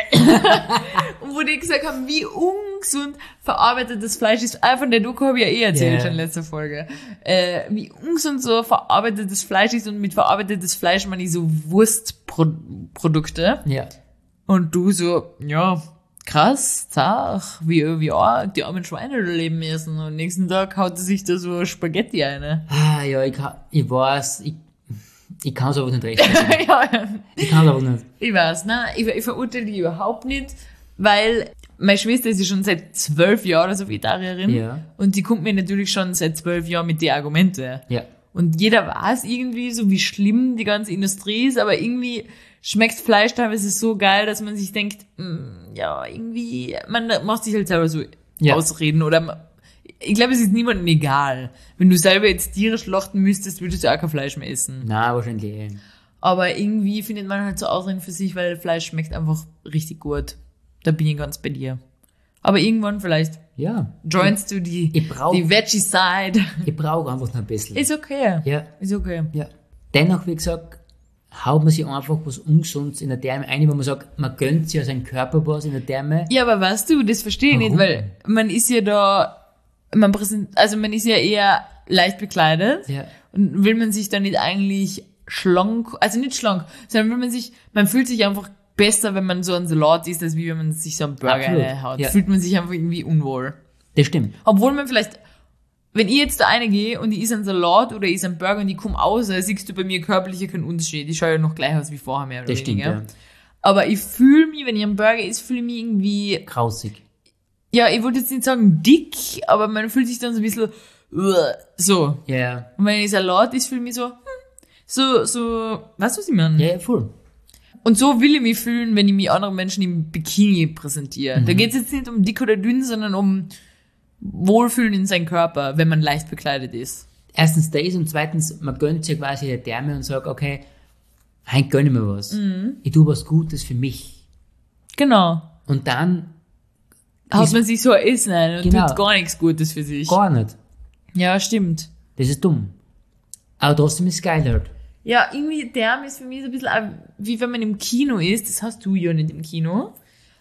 S4: Und wo die gesagt haben, wie ungesund verarbeitetes Fleisch ist. Von der Doku habe ich ja erzählt schon in letzter Folge. Wie ungesund so verarbeitetes Fleisch ist, und mit verarbeitetes Fleisch meine ich so Wurstprodukte.
S3: Ja.
S4: Und du so, ja, krass, zach, wie arg die armen Schweine da leben müssen. Und nächsten Tag haut sich da so Spaghetti eine.
S3: Ah, ja, ich weiß, Ich kann es aber nicht rechtfertigen.
S4: Ja,
S3: Ich kann es aber nicht.
S4: ich weiß, nein, ich verurteile die überhaupt nicht, weil meine Schwester ist ja schon seit 12 Jahren so Vegetarierin.
S3: Ja.
S4: Und die kommt mir natürlich schon seit 12 Jahren mit den Argumenten.
S3: Ja.
S4: Und jeder weiß irgendwie so, wie schlimm die ganze Industrie ist, aber irgendwie schmeckt Fleisch teilweise so geil, dass man sich denkt, ja, irgendwie, man macht sich halt selber so Ausreden oder ich glaube, es ist niemandem egal. Wenn du selber jetzt Tiere schlachten müsstest, würdest du auch kein Fleisch mehr essen.
S3: Nein, wahrscheinlich eh.
S4: Aber irgendwie findet man halt so Ausreden für sich, weil Fleisch schmeckt einfach richtig gut. Da bin ich ganz bei dir. Aber irgendwann vielleicht
S3: Ja.
S4: joinst du die Veggie-Side.
S3: Ich brauche einfach noch ein bisschen.
S4: Ist okay.
S3: Ja.
S4: Ist okay.
S3: Ja. Dennoch, wie gesagt, haut man sich einfach was Ungesundes in der Therme ein, wo man sagt, man gönnt sich ja seinen Körper was in der Therme.
S4: Ja, aber weißt du, das verstehe ich nicht,
S3: Warum?
S4: weil man ist ja da, man ist ja eher leicht bekleidet.
S3: Ja.
S4: Und will man sich dann nicht eigentlich schlank, also nicht schlank, sondern man fühlt sich einfach besser, wenn man so einen Salat isst, als wie wenn man sich so einen Burger
S3: Absolut.
S4: reinhaut.
S3: Ja.
S4: Fühlt man sich einfach irgendwie unwohl.
S3: Das stimmt.
S4: Obwohl man vielleicht, wenn ich jetzt da eine gehe und ich esse einen Salat oder ich esse einen Burger und ich komme raus, siehst du bei mir körperlich keinen Unterschied. Ich schaue ja noch gleich aus wie vorher, mehr oder
S3: Das stimmt,
S4: weniger.
S3: ja.
S4: Aber ich fühle mich, wenn ich einen Burger esse, fühle ich mich irgendwie,
S3: Grausig.
S4: ja, ich wollte jetzt nicht sagen dick, aber man fühlt sich dann so ein bisschen, so.
S3: Ja.
S4: Und wenn ich Salat isst, fühle ich mich so, weißt du, was ich meine?
S3: Ja, voll.
S4: Und so will ich mich fühlen, wenn ich mich anderen Menschen im Bikini präsentiere. Da geht es jetzt nicht um dick oder dünn, sondern um Wohlfühlen in seinem Körper, wenn man leicht bekleidet ist.
S3: Erstens das und zweitens, man gönnt sich quasi der Therme und sagt, okay, heute gönne ich mir was. Ich tue was Gutes für mich.
S4: Genau.
S3: Und dann
S4: Haut man sich so ein Essen ein und
S3: Genau.
S4: tut gar nichts Gutes für sich.
S3: gar nicht.
S4: Ja, stimmt.
S3: Das ist dumm. Aber trotzdem ist es geil halt.
S4: Ja, irgendwie Therme ist für mich so ein bisschen auch wie wenn man im Kino ist, das hast du ja nicht im Kino,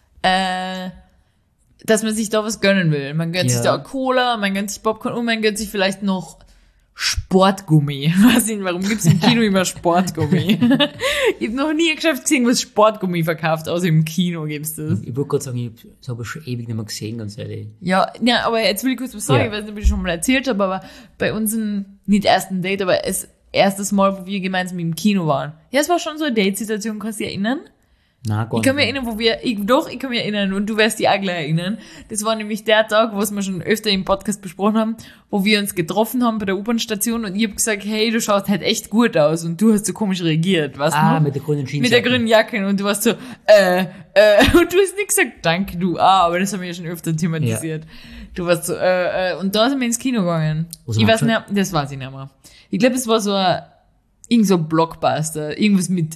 S4: dass man sich da was gönnen will. Man gönnt
S3: Ja.
S4: sich da Cola, man gönnt sich Popcorn und man gönnt sich vielleicht noch Sportgummi. Weiß nicht, warum gibt's im Kino immer Sportgummi? Ich habe noch nie geschafft gesehen, was Sportgummi verkauft, außer im Kino gibt's das.
S3: Ich wollte gerade sagen, ich habe schon ewig nicht mehr gesehen, ganz ehrlich.
S4: Ja, aber jetzt will ich kurz was sagen,
S3: Ja.
S4: ich weiß nicht, ob ich das schon mal erzählt habe, aber bei unserem, nicht ersten Date, aber erstes Mal, wo wir gemeinsam im Kino waren. Ja, es war schon so eine Date-Situation, kannst du dich erinnern?
S3: Nein, gar
S4: Ich kann mich
S3: nicht.
S4: erinnern, ich kann mich erinnern und du wirst dich auch gleich erinnern. Das war nämlich der Tag, was wir schon öfter im Podcast besprochen haben, wo wir uns getroffen haben bei der U-Bahn-Station und ich habe gesagt, hey, du schaust halt echt gut aus und du hast so komisch reagiert, weißt du?
S3: Mit der grünen Jeans.
S4: Mit der grünen Jacke und du warst so, und du hast nicht gesagt, danke du, aber das haben wir ja schon öfter thematisiert. Du warst so, und da sind wir ins Kino gegangen.
S3: Was
S4: Ich
S3: haben wir
S4: weiß nicht, das weiß ich nicht mehr. Ich glaube, es war so irgend so ein Blockbuster, irgendwas mit,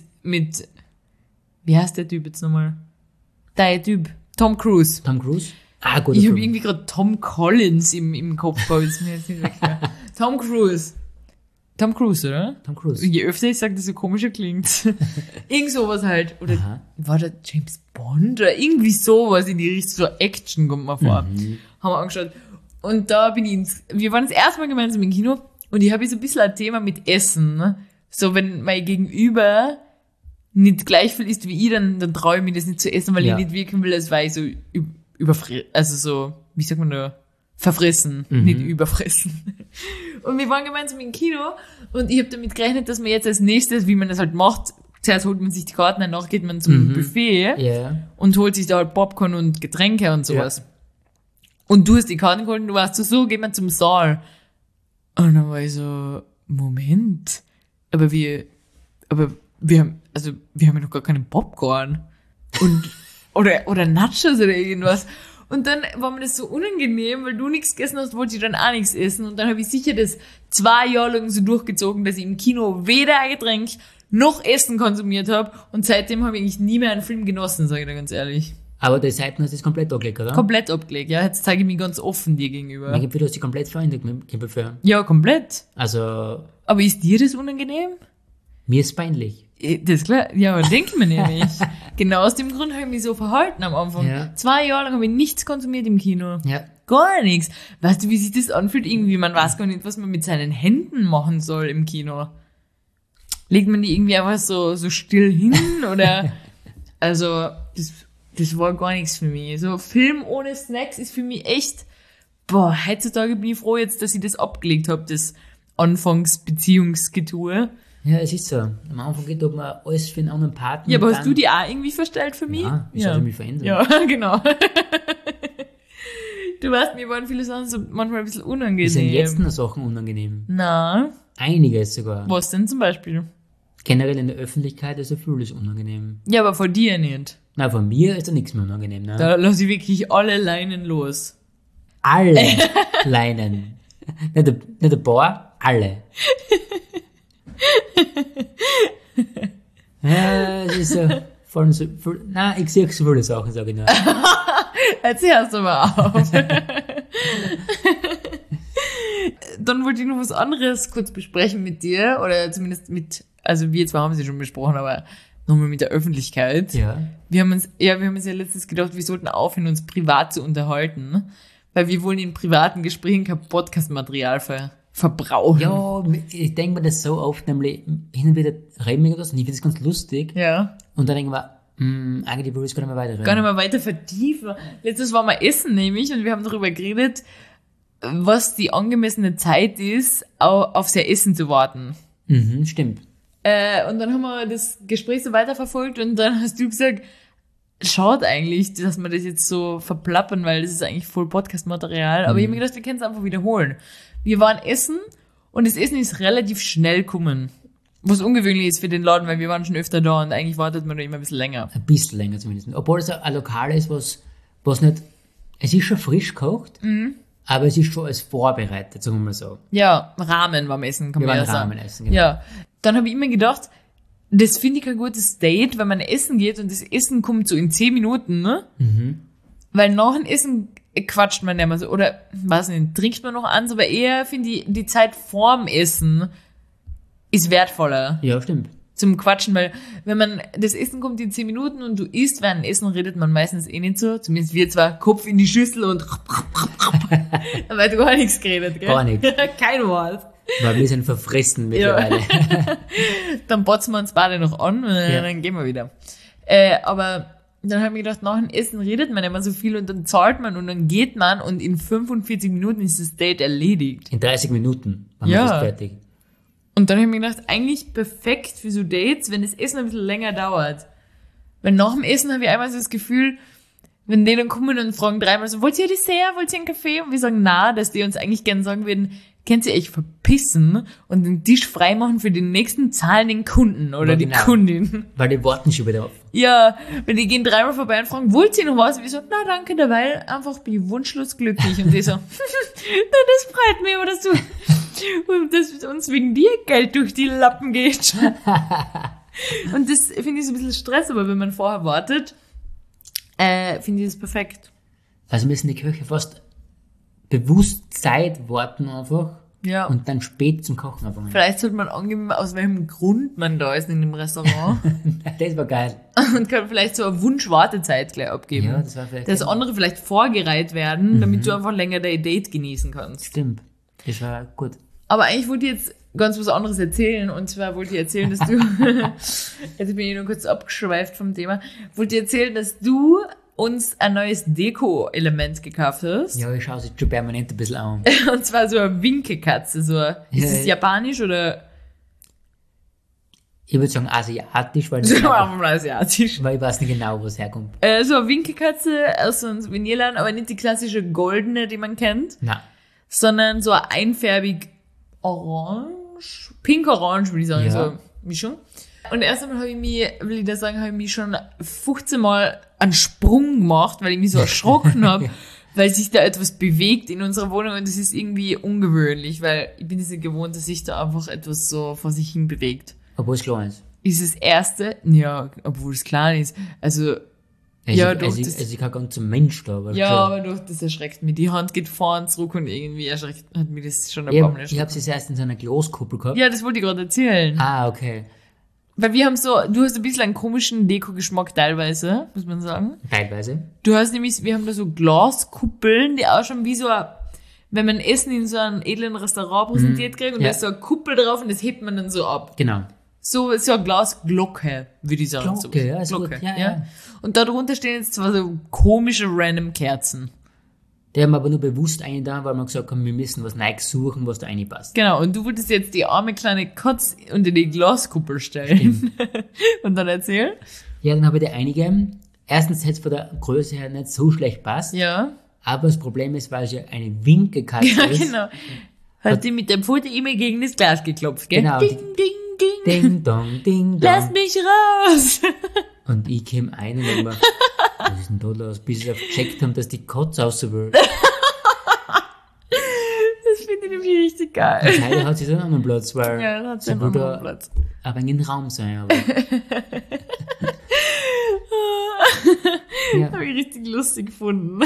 S4: wie heißt der Typ jetzt nochmal? Der Typ, Tom Cruise.
S3: Tom Cruise? Gut.
S4: Ich habe irgendwie gerade Tom Collins im Kopf, aber ist mir jetzt nicht weg. Tom Cruise. Tom Cruise, oder?
S3: Tom Cruise.
S4: Je öfter ich sage, desto komischer klingt. Irgend sowas halt. Oder
S3: Aha.
S4: war der James Bond? Oder irgendwie sowas in die Richtung, so Action kommt mal vor. Haben wir angeschaut. Und da bin ich wir waren das erste Mal gemeinsam im Kino und ich habe so ein bisschen ein Thema mit Essen. Ne? So, wenn mein Gegenüber nicht gleich viel isst wie ich, dann traue ich mir das nicht zu essen, weil
S3: Ja.
S4: ich nicht wirken will, als wäre ich so also so, wie sagt man da, verfressen, nicht überfressen. Und wir waren gemeinsam im Kino und ich habe damit gerechnet, dass man jetzt als nächstes, wie man das halt macht, zuerst holt man sich die Karten, danach geht man zum Buffet
S3: Ja.
S4: und holt sich da halt Popcorn und Getränke und sowas. Und du hast die Karten geholt und du warst so, geht man zum Saal. Und dann war ich so, Moment, aber wir haben ja noch gar keinen Popcorn. Und, oder Nachos oder irgendwas. Und dann war mir das so unangenehm, weil du nichts gegessen hast, wollte ich dann auch nichts essen. Und dann habe ich sicher das 2 Jahre lang so durchgezogen, dass ich im Kino weder ein Getränk noch Essen konsumiert habe. Und seitdem habe ich eigentlich nie mehr einen Film genossen, sage ich dir ganz ehrlich.
S3: Aber die Seiten hast du jetzt komplett angelegt, oder?
S4: Komplett abgelegt, ja. Jetzt zeige ich mich ganz offen dir gegenüber.
S3: Ich glaube, du hast dich komplett verändert mit dem Film.
S4: Ja, komplett.
S3: Also,
S4: Aber ist dir das unangenehm?
S3: mir ist peinlich.
S4: Das ist klar, ja, denke ich mir nämlich. Genau aus dem Grund habe ich mich so verhalten am Anfang.
S3: Ja.
S4: 2 Jahre lang habe ich nichts konsumiert im Kino.
S3: Ja.
S4: Gar nichts. Weißt du, wie sich das anfühlt? Irgendwie, man weiß gar nicht, was man mit seinen Händen machen soll im Kino. Legt man die irgendwie einfach so still hin oder, also, das war gar nichts für mich. So, Film ohne Snacks ist für mich echt, heutzutage bin ich froh jetzt, dass ich das abgelegt habe, das Anfangsbeziehungsgetue.
S3: Ja, es ist so. Am Anfang geht man alles für einen anderen Partner.
S4: Ja, aber
S3: und
S4: hast du die auch irgendwie verstellt für mich?
S3: Ja, das hat mich verändert.
S4: Ja, genau. Du weißt, mir waren viele Sachen so manchmal ein bisschen unangenehm.
S3: Sind jetzt noch Sachen unangenehm?
S4: Na,
S3: Einiges sogar.
S4: was denn zum Beispiel?
S3: Generell in der Öffentlichkeit ist so vieles unangenehm.
S4: Ja, aber von dir nicht.
S3: Na, von mir ist da nichts mehr unangenehm, ne?
S4: Da lasse ich wirklich alle Leinen los.
S3: Alle Leinen. Nicht ein paar, alle. Ja, es ist so voll, nein, ich sehe so viele Sachen, sage ich nur.
S4: Jetzt hörst du mal auf. Dann wollte ich noch was anderes kurz besprechen mit dir, oder zumindest also wir zwar haben sie schon besprochen, aber nochmal mit der Öffentlichkeit.
S3: Ja.
S4: Wir haben uns ja letztens gedacht, wir sollten aufhören, uns privat zu unterhalten, weil wir wollen in privaten Gesprächen kein Podcast-Material verbrauchen.
S3: Ja, ich denke mir das so oft, nämlich hin und wieder reden wir das und ich finde das ganz lustig.
S4: Ja.
S3: Und dann denken wir, eigentlich will ich es gar nicht mehr weiterreden.
S4: Gar nicht mehr weiter vertiefen. Letztes waren wir essen nämlich und wir haben darüber geredet, was die angemessene Zeit ist, auf sein Essen zu warten.
S3: Mhm, stimmt.
S4: Und dann haben wir das Gespräch so weiterverfolgt und dann hast du gesagt, schade eigentlich, dass wir das jetzt so verplappern, weil das ist eigentlich voll Podcast-Material. Aber ich habe mir gedacht, wir können es einfach wiederholen. Wir waren essen und das Essen ist relativ schnell gekommen. Was ungewöhnlich ist für den Laden, weil wir waren schon öfter da und eigentlich wartet man da immer ein bisschen länger.
S3: Ein bisschen länger zumindest. Obwohl es ein Lokal ist, was nicht, es ist schon frisch gekocht, aber es ist schon als vorbereitet, sagen wir mal so.
S4: Ja, Ramen beim Essen, kann
S3: Wir
S4: man
S3: waren
S4: ja sagen.
S3: Ramen essen, genau.
S4: Ja, dann habe ich immer gedacht, das finde ich ein gutes Date, wenn man essen geht und das Essen kommt so in 10 Minuten, ne? Weil nach dem Essen quatscht man nicht mehr so, oder, weiß nicht, trinkt man noch eins, aber eher finde ich, die Zeit vorm Essen ist wertvoller
S3: Ja, stimmt.
S4: zum Quatschen, weil wenn man, das Essen kommt in 10 Minuten und du isst während dem Essen, redet man meistens eh nicht so, zumindest wir zwar, Kopf in die Schüssel und aber hat gar nichts geredet, gell?
S3: Gar nichts.
S4: Kein Wort.
S3: Weil wir sind verfressen mittlerweile.
S4: Dann botzen wir uns beide noch an und
S3: Ja.
S4: dann gehen wir wieder. Aber dann habe ich gedacht, nach dem Essen redet man immer so viel und dann zahlt man und dann geht man und in 45 Minuten ist das Date erledigt.
S3: In 30 Minuten waren wir
S4: Ja.
S3: fast fertig.
S4: Und dann habe ich mir gedacht, eigentlich perfekt für so Dates, wenn das Essen ein bisschen länger dauert. Weil nach dem Essen habe ich einmal so das Gefühl, wenn die dann kommen und fragen dreimal so, wollt ihr Dessert, wollt ihr einen Kaffee? Und wir sagen na, dass die uns eigentlich gerne sagen würden, könnt ihr euch verpissen und den Tisch freimachen für den nächsten zahlenden Kunden oder
S3: Ja,
S4: die
S3: genau.
S4: Kundin.
S3: Weil die warten schon wieder auf.
S4: Ja, wenn die gehen dreimal vorbei und fragen, wollt ihr noch was? Und wir so, na danke, derweil einfach bin ich wunschlos glücklich. Und die so, na, das freut mich, aber dass uns wegen dir Geld durch die Lappen geht. Und das finde ich so ein bisschen Stress, aber wenn man vorher wartet, finde ich das perfekt.
S3: Also müssen die Köche fast bewusst Zeit warten einfach
S4: Ja.
S3: und dann spät zum Kochen anfangen.
S4: Vielleicht sollte man angeben, aus welchem Grund man da ist in dem Restaurant.
S3: Das war geil.
S4: Und kann vielleicht so eine Wunschwartezeit gleich abgeben.
S3: Ja, das war vielleicht.
S4: Dass andere vielleicht vorgereiht werden, damit du einfach länger dein Date genießen kannst.
S3: Stimmt. Das war gut.
S4: Aber eigentlich wollte ich jetzt ganz was anderes erzählen. Und zwar wollte ich erzählen, dass du, jetzt bin ich nur kurz abgeschweift vom Thema, wollte ich erzählen, dass du uns ein neues Deko-Element gekauft hast.
S3: Ja, ich schaue es jetzt schon permanent ein bisschen an.
S4: Und zwar so eine Winkekatze. Ist es japanisch oder?
S3: Ich würde sagen asiatisch, weil,
S4: So mal asiatisch.
S3: weil ich weiß nicht genau, wo es herkommt.
S4: So eine Winkekatze aus so einem Souvenirladen, aber nicht die klassische goldene, die man kennt,
S3: Nein.
S4: sondern so einfärbig orange, pink-orange, würde ich sagen,
S3: Ja.
S4: so eine Mischung. Und erst einmal habe ich mich schon 15 Mal einen Sprung gemacht, weil ich mich so erschrocken habe, weil sich da etwas bewegt in unserer Wohnung und das ist irgendwie ungewöhnlich, weil ich bin es nicht gewohnt, dass sich da einfach etwas so vor sich hin bewegt.
S3: Obwohl es klein ist.
S4: Ist das erste, ja, obwohl es klein ist, also,
S3: Es
S4: ja,
S3: ist,
S4: doch,
S3: es ist,
S4: das-
S3: es ist kein ganzer Mensch da. Aber
S4: ja,
S3: schon.
S4: aber doch, das erschreckt mich. Die Hand geht vorn zurück und irgendwie hat mich das schon ein paar Mal
S3: Ich
S4: erschreckt.
S3: habe es erst in so einer Glaskuppel gehabt.
S4: Ja, das wollte ich gerade erzählen.
S3: Ah, okay.
S4: Weil wir haben so, du hast ein bisschen einen komischen Deko-Geschmack teilweise, muss man sagen.
S3: Teilweise.
S4: Du hast nämlich, wir haben da so Glaskuppeln, die ausschauen wie so ein, wenn man Essen in so einem edlen Restaurant präsentiert kriegt und
S3: Ja.
S4: da ist so eine Kuppel drauf und das hebt man dann so ab.
S3: Genau.
S4: So eine Glasglocke, würde ich sagen.
S3: Glocke, ja, ist gut. Ja, ja.
S4: Und da drunter stehen jetzt zwar so komische random Kerzen.
S3: Die haben aber nur bewusst einen da, weil wir gesagt haben, wir müssen was Neues suchen, was da reinpasst.
S4: Genau, und du wolltest jetzt die arme kleine Katz unter die Glaskuppel stellen. Und dann erzähl.
S3: Ja, dann habe ich da einige. Erstens hätte es von der Größe her nicht so schlecht passt.
S4: Ja.
S3: Aber das Problem ist, weil es ja eine Winkelkatze
S4: Ja,
S3: ist.
S4: genau. Hat die mit dem Pfote immer gegen das Glas geklopft, gell?
S3: Genau.
S4: Ding, ding, ding.
S3: Ding, dong, ding,
S4: Lass
S3: dong.
S4: mich raus.
S3: Und ich käme ein und immer, was ist denn da los? Bis sie gecheckt haben, dass die Katze raus will.
S4: Das finde ich nämlich richtig geil.
S3: Und Heidi hat sie so einen anderen Platz, weil
S4: Ja, dann hat sie
S3: sie
S4: einen
S3: will
S4: anderen
S3: da
S4: Platz.
S3: aber in den Raum sein. Aber, ja.
S4: Habe ich richtig lustig gefunden.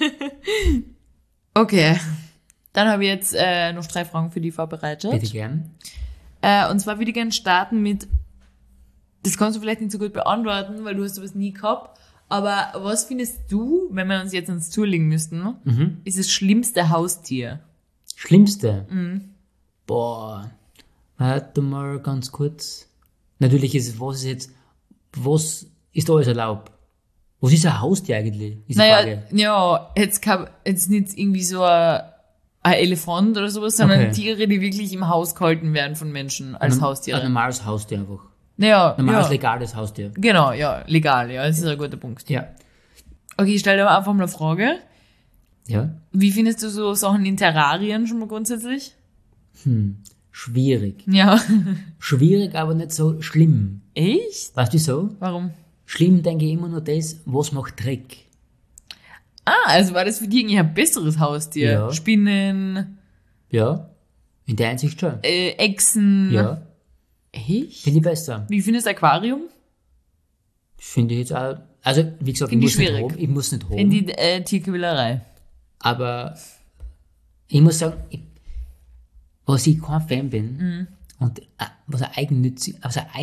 S4: Okay. Dann habe ich jetzt noch 3 Fragen für die vorbereitet.
S3: Bitte gern.
S4: Und zwar würde ich gerne starten mit, das kannst du vielleicht nicht so gut beantworten, weil du hast sowas nie gehabt, aber was findest du, wenn wir uns jetzt ans Zulegen müssten, ist das schlimmste Haustier?
S3: Schlimmste? Boah. Warte mal ganz kurz. Natürlich ist es, was ist da alles erlaubt? Was ist ein Haustier eigentlich? Ist die
S4: Naja,
S3: Frage.
S4: ja, jetzt nicht irgendwie so ein Elefant oder sowas, sondern
S3: Okay.
S4: Tiere, die wirklich im Haus gehalten werden von Menschen als
S3: Ein
S4: Haustiere.
S3: normales Haustier einfach.
S4: Naja,
S3: Normales,
S4: ja.
S3: legales Haustier.
S4: Genau, ja, legal, ja, das ist ein guter Punkt.
S3: Ja.
S4: Okay, ich stelle dir einfach mal eine Frage.
S3: Ja.
S4: Wie findest du so Sachen in Terrarien schon mal grundsätzlich?
S3: Schwierig.
S4: Ja.
S3: Schwierig, aber nicht so schlimm.
S4: Echt?
S3: Weißt du so?
S4: Warum?
S3: Schlimm denke ich immer nur das, was macht Dreck.
S4: Also war das für dich eigentlich ein besseres Haustier?
S3: Ja.
S4: Spinnen,
S3: Ja. In der Einsicht schon.
S4: Echsen.
S3: Ja.
S4: Echt?
S3: Finde ich besser.
S4: Wie findest du Aquarium?
S3: Finde ich jetzt auch. Also, wie gesagt,
S4: Finde
S3: ich
S4: ich
S3: muss nicht
S4: schwierig.
S3: hoch. Ich muss nicht hoch.
S4: In die Tierquälerei.
S3: Aber ich muss sagen, was ich kein Fan bin und was ein eigennützig,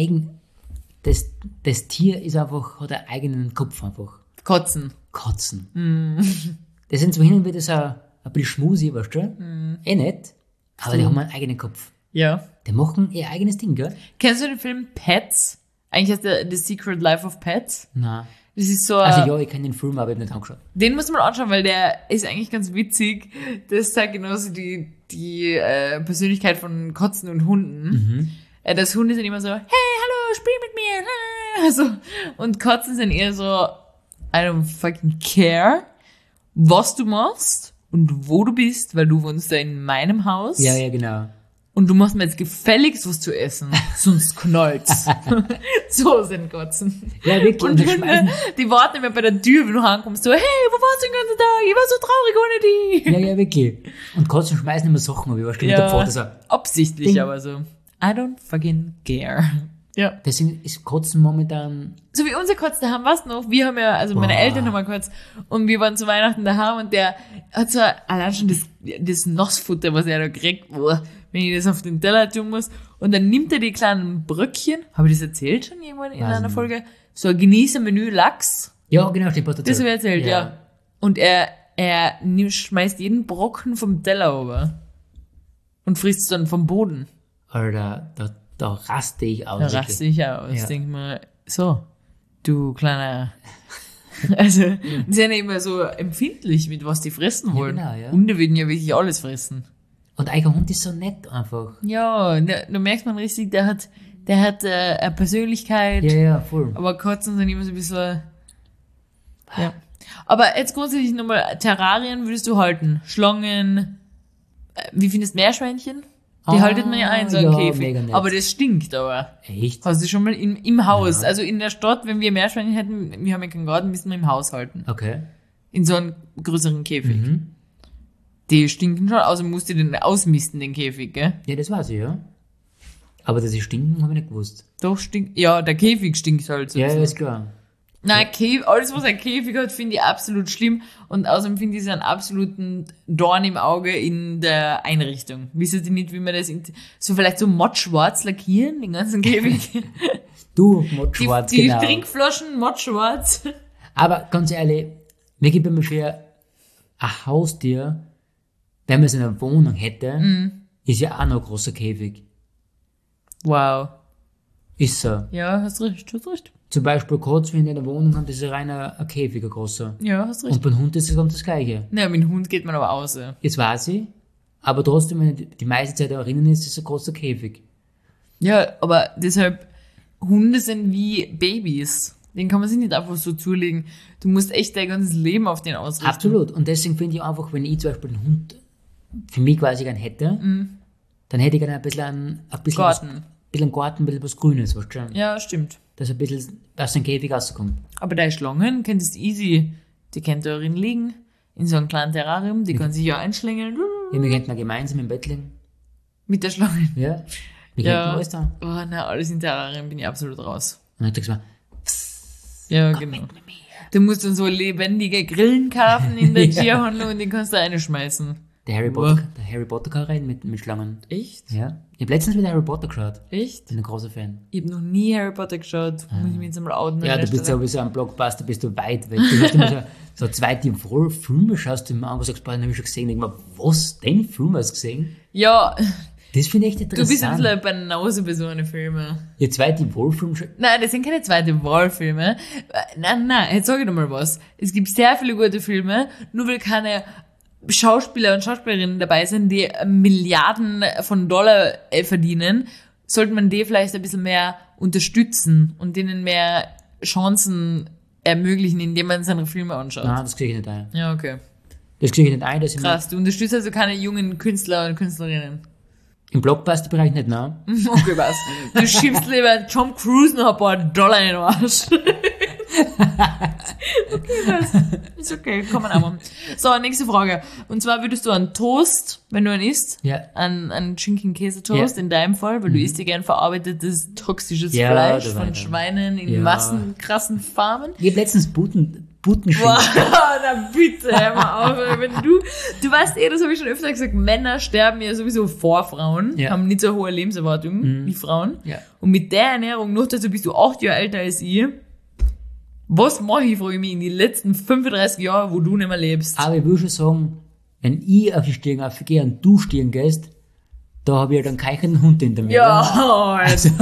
S3: das Tier ist einfach, hat einen eigenen Kopf einfach.
S4: Kotzen.
S3: Katzen. Das sind so hin und wieder so ein bisschen schmusi, weißt du? Eh nicht. Aber die haben einen eigenen Kopf.
S4: Ja.
S3: Die machen ihr eigenes Ding, gell?
S4: Kennst du den Film Pets? Eigentlich heißt der The Secret Life of Pets.
S3: Nein.
S4: Das ist so
S3: Also ja, ich kenne den Film, aber ich habe nicht angeschaut.
S4: Den muss man anschauen, weil der ist eigentlich ganz witzig. Das zeigt genauso die Persönlichkeit von Katzen und Hunden. Das Hunde sind immer so, hey, hallo, spiel mit mir. Also, und Katzen sind eher so, I don't fucking care, was du machst und wo du bist, weil du wohnst da in meinem Haus.
S3: Ja, ja, genau.
S4: Und du machst mir jetzt gefälligst was zu essen, sonst knallt's. So sind Katzen.
S3: Ja, wirklich.
S4: Und
S3: die schmeißen,
S4: die warten immer bei der Tür, wenn du heimkommst, so, hey, wo warst du den ganzen Tag? Ich war so traurig ohne dich.
S3: ja, wirklich. Und Katzen schmeißen immer Sachen, wie weißt du, mit der Pfote so.
S4: Absichtlich,
S3: Ding.
S4: aber so. I don't fucking care. Ja.
S3: Deswegen ist Katzen momentan,
S4: So wie unsere Katze daheim, weißt du noch? Wir haben ja, also meine
S3: Boah.
S4: Eltern haben eine Katze und wir waren zu Weihnachten daheim und der hat so allein schon das Nassfutter, was er da kriegt, boah, wenn ich das auf den Teller tun muss. Und dann nimmt er die kleinen Bröckchen, habe ich das erzählt schon irgendwann in
S3: Weiß
S4: einer
S3: nicht.
S4: Folge? So ein Genießer-Menü Lachs.
S3: ja, genau, die Potato.
S4: Das habe ich erzählt, ja. Und er schmeißt jeden Brocken vom Teller over. Und frisst es dann vom Boden.
S3: Alter, da raste ich aus.
S4: Da
S3: wirklich.
S4: raste ich aus.
S3: Ja.
S4: Denk mal, so, du kleiner. Also, die sind ja immer so empfindlich, mit was die fressen wollen.
S3: genau, ja.
S4: Hunde würden ja wirklich alles fressen.
S3: Und euer Hund ist so nett einfach.
S4: Ja, da merkt man richtig, der hat eine Persönlichkeit.
S3: Ja, ja, voll.
S4: Aber Katzen sind immer so ein bisschen. Ja. Aber jetzt grundsätzlich nochmal, Terrarien würdest du halten? Schlangen, wie findest du Meerschweinchen? Die haltet man ja ein, so einen
S3: ja,
S4: Käfig.
S3: mega nett.
S4: Aber das stinkt aber.
S3: Echt?
S4: Hast du schon mal im Haus, also in der Stadt, wenn wir Meerschweinchen hätten, wir haben ja keinen Garten, müssen wir im Haus halten.
S3: Okay.
S4: In so einem größeren Käfig. Die stinken schon, also musst du den ausmisten, den Käfig, gell?
S3: Ja, das weiß ich, ja. Aber dass sie stinken, habe ich nicht gewusst.
S4: Doch stinkt, ja, der Käfig stinkt halt so.
S3: Ja, ist klar.
S4: Nein, alles was ein Käfig hat, finde ich absolut schlimm. Und außerdem finde ich es einen absoluten Dorn im Auge in der Einrichtung. Wisst ihr nicht, wie man das, so vielleicht so mattschwarz lackieren, den ganzen Käfig?
S3: Du, Motschwarz,
S4: Die
S3: genau.
S4: Trinkflaschen mattschwarz.
S3: Aber ganz ehrlich, mir gibt immer für ein Haustier, wenn man es in einer Wohnung hätte, ist ja auch noch ein großer Käfig.
S4: Wow.
S3: Ist so.
S4: Ja, hast recht.
S3: zum Beispiel kurz, wenn ich eine Wohnung habe, das ist ja rein ein Käfig, ein großer.
S4: Ja, hast recht.
S3: Und beim Hund ist es ganz das Gleiche.
S4: Ja, mit dem Hund geht man aber aus.
S3: Jetzt weiß ich, aber trotzdem, wenn ich die meiste Zeit erinnern ist es ein großer Käfig.
S4: Ja, aber deshalb, Hunde sind wie Babys. Den kann man sich nicht einfach so zulegen. Du musst echt dein ganzes Leben auf den ausrichten.
S3: Absolut. Und deswegen finde ich einfach, wenn ich zum Beispiel einen Hund für mich quasi gern hätte, dann hätte ich gerne ein bisschen
S4: Garten.
S3: ein bisschen Garten, ein bisschen was Grünes, weißt du schon?
S4: Ja, stimmt.
S3: Dass ein bisschen aus dem Käfig rauskommt.
S4: Aber deine Schlangen könntest easy, die könnt da drin liegen, in so einem kleinen Terrarium, die kann sich ja einschlängeln.
S3: Ja, wir könnten auch gemeinsam im Bett liegen.
S4: Mit der Schlange.
S3: Ja. Wir könnten alles da.
S4: Oh nein, alles in Terrarien bin ich absolut raus.
S3: Und dann sagst du mal,
S4: Ja, genau. Du musst dann so lebendige Grillen kaufen in der
S3: Ja.
S4: Tierhandlung und den kannst du reinschmeißen.
S3: der Harry Potter kann reden mit Schlangen.
S4: Echt?
S3: Ja. Ich habe letztens wieder Harry Potter geschaut.
S4: Echt?
S3: Bin ein großer Fan.
S4: Ich habe noch nie Harry Potter geschaut. Muss ich mich jetzt einmal outen.
S3: Ja,
S4: an
S3: du
S4: der
S3: bist
S4: Stelle.
S3: sowieso am Blockbuster, bist du weit weg. Du hast immer so zweite Filme, schaust du immer an, wo du sagst, boah, den habe ich schon gesehen. Ich denk mir, was, den Film hast du gesehen?
S4: Ja,
S3: Das finde ich echt
S4: du bist ein
S3: interessant.
S4: bisschen eine Banause bei so einen Filmen.
S3: Der zweite Wohlfilm schon.
S4: Nein, das sind keine zweite Wahlfilme. Nein, jetzt sag ich dir mal was. Es gibt sehr viele gute Filme, nur weil keine Schauspieler und Schauspielerinnen dabei sind, die Milliarden von Dollar verdienen, sollte man die vielleicht ein bisschen mehr unterstützen und denen mehr Chancen ermöglichen, indem man seine Filme anschaut.
S3: Nein, das kriege ich nicht ein.
S4: Ja, okay.
S3: Das kriege ich nicht ein, dass ich mir
S4: Krass, du unterstützt also keine jungen Künstler und Künstlerinnen.
S3: im Blockbuster-Bereich nicht, nein.
S4: Okay, was? Du schiebst lieber Tom Cruise noch ein paar Dollar in den Arsch. Okay, was? Ist okay, kann man auch machen. So, nächste Frage. Und zwar würdest du einen Toast, wenn du einen isst,
S3: Ja.
S4: einen Schinken-Käse-Toast in deinem Fall, weil du isst ja gern verarbeitetes, toxisches
S3: Ja,
S4: Fleisch
S3: das
S4: von
S3: weiß ich.
S4: Schweinen in
S3: Ja.
S4: massenkrassen Farmen.
S3: Ich habe letztens Butenschinken.
S4: Wow, na bitte, hör mal auf. Wenn du weißt das habe ich schon öfter gesagt, Männer sterben ja sowieso vor Frauen,
S3: Ja.
S4: haben nicht so eine hohe Lebenserwartung wie Frauen.
S3: Ja.
S4: Und mit der Ernährung, noch dazu bist du 8 Jahre älter als ich. Was mache ich, frage ich mich, in den letzten 35 Jahren, wo du nicht mehr lebst?
S3: Aber ich will schon sagen, wenn ich auf die Stiegen aufgehe und du stiegen gehst, da habe ich ja dann keinen Hund hinter mir.
S4: Ja, jetzt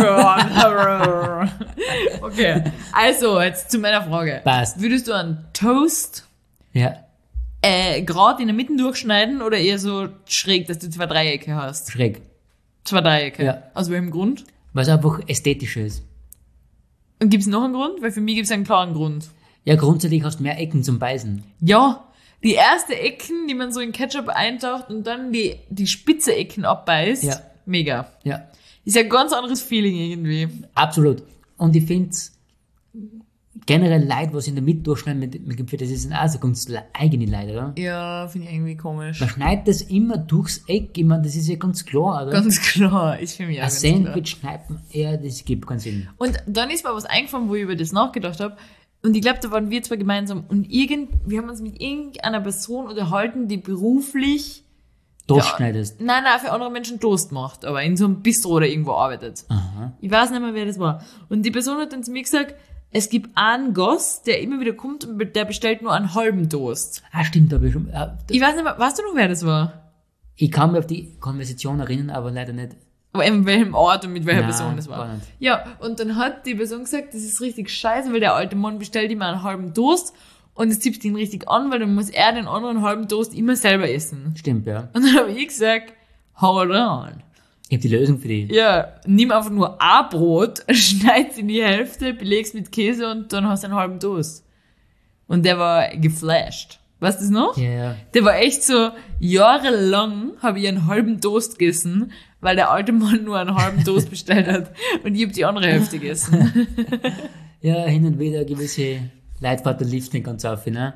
S4: okay, also, jetzt zu meiner Frage.
S3: Passt.
S4: Würdest du einen Toast
S3: Ja,
S4: gerade in der Mitte durchschneiden oder eher so schräg, dass du 2 Dreiecke hast?
S3: schräg.
S4: 2 Dreiecke.
S3: Ja.
S4: Aus welchem Grund?
S3: Was einfach ästhetischer ist.
S4: Und gibt's noch einen Grund? Weil für mich gibt's einen klaren Grund.
S3: Ja, grundsätzlich hast du mehr Ecken zum Beißen.
S4: Ja, die erste Ecken, die man so in Ketchup eintaucht und dann die spitze Ecken abbeißt.
S3: Ja.
S4: Mega.
S3: Ja,
S4: Ist ja ein ganz anderes Feeling irgendwie.
S3: absolut. Und ich finde generell Leid, was in der Mitte durchschneiden mit Gipfel, das ist auch so ganz eigene Leid, oder?
S4: Ja, finde ich irgendwie komisch.
S3: Man schneidet das immer durchs Eck, ich meine, das ist ja ganz klar, oder?
S4: Ganz klar, ist für mich auch
S3: Ein
S4: ganz klar.
S3: Sandwich schneidet man, ja, das gibt keinen Sinn.
S4: Und dann ist mir was eingefallen, wo ich über das nachgedacht habe. Und ich glaube, da waren wir zwei gemeinsam. Und wir haben uns mit irgendeiner Person unterhalten, die beruflich
S3: Durchschneidest.
S4: Nein, für andere Menschen Toast macht, aber in so einem Bistro oder irgendwo arbeitet.
S3: Aha.
S4: Ich weiß nicht mehr, wer das war. Und die Person hat dann zu mir gesagt, es gibt einen Gast, der immer wieder kommt und der bestellt nur einen halben Toast.
S3: Ah, stimmt, da habe ich schon.
S4: Ich weiß nicht mehr, weißt du noch, wer das war?
S3: Ich kann mich auf die Konversation erinnern, aber leider nicht.
S4: Aber in welchem Ort und mit welcher
S3: Nein,
S4: Person das war.
S3: gar nicht.
S4: Ja, und dann hat die Person gesagt, das ist richtig scheiße, weil der alte Mann bestellt immer einen halben Toast und es zieht ihn richtig an, weil dann muss er den anderen halben Toast immer selber essen.
S3: Stimmt, ja.
S4: Und dann habe ich gesagt, hold on.
S3: Ich habe die Lösung für die.
S4: Ja, nimm einfach nur ein Brot, schneid's in die Hälfte, beleg's mit Käse und dann hast du einen halben Toast. Und der war geflasht. Weißt du das noch?
S3: Ja, ja.
S4: Der war echt so, jahrelang habe ich einen halben Toast gegessen, weil der alte Mann nur einen halben Toast bestellt hat. Und ich habe die andere Hälfte gegessen.
S3: Ja, hin und wieder gewisse Leitvater lief nicht ganz auf, ne?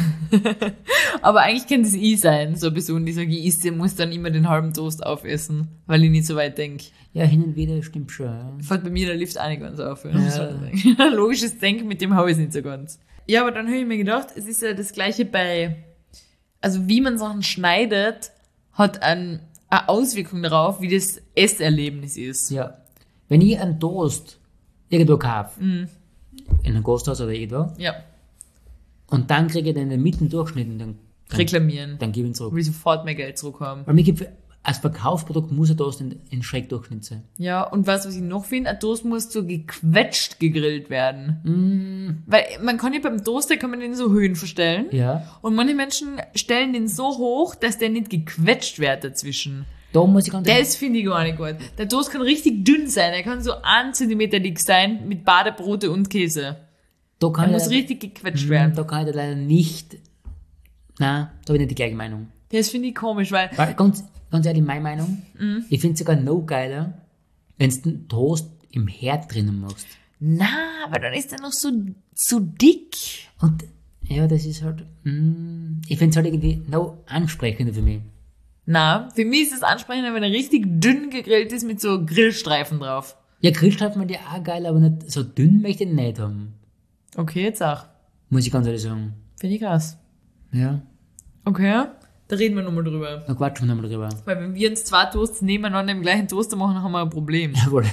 S4: Aber eigentlich könnte es ich sein, so eine Person, die sagt, ich muss dann immer den halben Toast aufessen, weil ich nicht so weit denke.
S3: Ja, hin und wieder stimmt schon. Ja.
S4: Fällt bei mir der Lift auch nicht ganz auf. Ja. Logisches Denken, mit dem habe ich es nicht so ganz. Ja, aber dann habe ich mir gedacht, es ist ja das Gleiche also wie man Sachen schneidet, hat eine Auswirkung darauf, wie das Esserlebnis ist.
S3: Ja. Wenn ich einen Toast irgendwo kaufe, in einem Gasthaus oder irgendwo,
S4: Ja,
S3: und dann kriege ich den in der Mitte durchschnitten,
S4: reklamieren.
S3: dann gebe ich ihn zurück.
S4: Will sofort mehr Geld zurückhaben.
S3: Weil mir gibt als Verkaufsprodukt muss ein Toast in Schrägdurchschnitt sein.
S4: Ja, und was ich noch finde, ein Toast muss so gequetscht gegrillt werden. Weil man kann ja beim Toaster, kann man den so Höhen verstellen.
S3: Ja.
S4: Und manche Menschen stellen den so hoch, dass der nicht gequetscht wird dazwischen.
S3: Da muss ich ganz
S4: Das finde ich gar nicht gut. Der Toast kann richtig dünn sein. Er kann so 1 Zentimeter dick sein mit Badebrote und Käse.
S3: da
S4: Er
S3: kann
S4: muss
S3: ich,
S4: richtig gequetscht werden.
S3: da kann ich leider nicht. Nein, da habe ich nicht die gleiche Meinung.
S4: Das finde ich komisch, weil
S3: Weil ganz ehrlich, meine Meinung, ich finde es sogar noch geiler, wenn du den Toast im Herd drinnen machst.
S4: na, aber dann ist er noch so dick.
S3: Und ja, das ist halt, ich finde es halt irgendwie noch ansprechender für mich.
S4: Na, für mich ist es ansprechender, wenn er richtig dünn gegrillt ist mit so Grillstreifen drauf.
S3: Ja, Grillstreifen finde ich auch geil, aber nicht so dünn möchte ich ihn nicht haben.
S4: Okay, jetzt auch.
S3: Muss ich ganz ehrlich sagen.
S4: Finde ich krass.
S3: Ja,
S4: Okay, da reden wir nochmal drüber.
S3: da quatschen wir nochmal drüber.
S4: Weil wenn wir uns 2 Toasts nebeneinander im gleichen Toaster machen, haben wir ein Problem.
S3: Jawohl.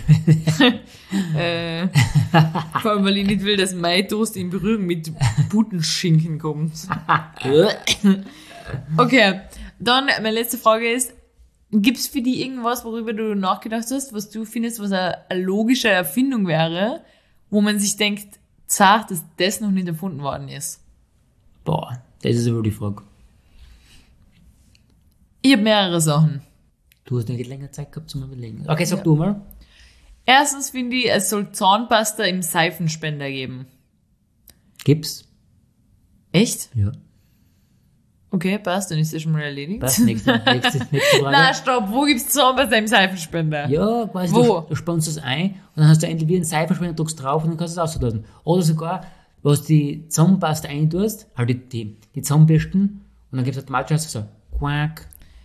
S4: Vor allem, weil ich nicht will, dass mein Toast in Berührung mit Putenschinken kommt. Okay, dann meine letzte Frage ist, gibt's für dich irgendwas, worüber du nachgedacht hast, was du findest, was eine logische Erfindung wäre, wo man sich denkt, zart, dass das noch nicht erfunden worden ist?
S3: Boah, das ist aber die Frage.
S4: Ich habe mehrere Sachen.
S3: Du hast nicht länger Zeit gehabt zum Überlegen. Okay, sag du mal.
S4: Erstens finde ich, es soll Zahnpasta im Seifenspender geben.
S3: Gibt's?
S4: Echt?
S3: Ja.
S4: Okay, passt, dann ist das schon mal erledigt.
S3: Was? Nächste Frage.
S4: Na, stopp, wo gibt's Zahnpasta im Seifenspender?
S3: Ja, quasi,
S4: Wo?
S3: du spannst das ein und dann hast du endlich wie einen Seifenspender, drückst drauf und dann kannst du es ausladen. Oder sogar, was die Zahnpasta eintust, halt die Zahnbürsten und dann gibst du automatisch so quack.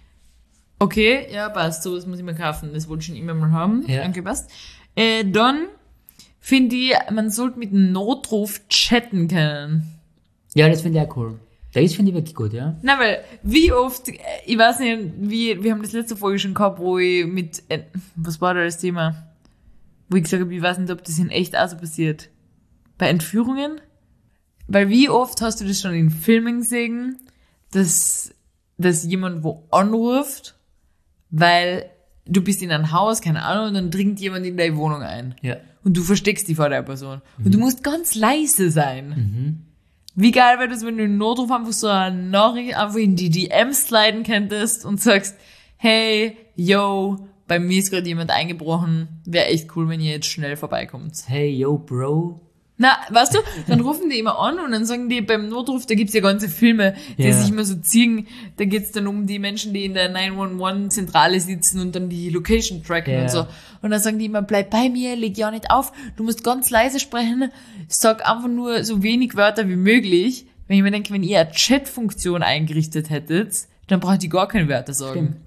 S4: Okay, ja, passt, so das muss ich mir kaufen, das wollte ich schon immer mal haben.
S3: Ja.
S4: Danke, passt. Dann finde ich, man sollte mit einem Notruf chatten können.
S3: Ja, das finde ich auch cool. Das finde ich wirklich gut, ja.
S4: Na, weil, wie oft, ich weiß nicht, wir haben das letzte Folge schon gehabt, wo ich mit, was war da das Thema? Wo ich gesagt habe, ich weiß nicht, ob das in echt auch so passiert. Bei Entführungen? Weil wie oft hast du das schon in Filmen gesehen, dass jemand wo anruft, weil du bist in einem Haus, keine Ahnung, und dann dringt jemand in deine Wohnung ein.
S3: Ja.
S4: Und du versteckst dich vor der Person. Und du musst ganz leise sein. Wie geil wäre das, wenn du einen Notruf einfach so eine Nachricht einfach in die DMs sliden könntest und sagst, hey, yo, bei mir ist gerade jemand eingebrochen, wäre echt cool, wenn ihr jetzt schnell vorbeikommt.
S3: Hey, yo, Bro.
S4: Na, weißt du, dann rufen die immer an und dann sagen die beim Notruf, da gibt's ja ganze Filme, die
S3: Ja.
S4: sich immer so ziehen, da geht's dann um die Menschen, die in der 911-Zentrale sitzen und dann die Location tracken
S3: Ja.
S4: und so. Und dann sagen die immer, bleib bei mir, leg ja nicht auf, du musst ganz leise sprechen, sag einfach nur so wenig Wörter wie möglich. Wenn ich mir denke, wenn ihr eine Chat-Funktion eingerichtet hättet, dann braucht ihr gar keine Wörter sagen.
S3: Stimmt.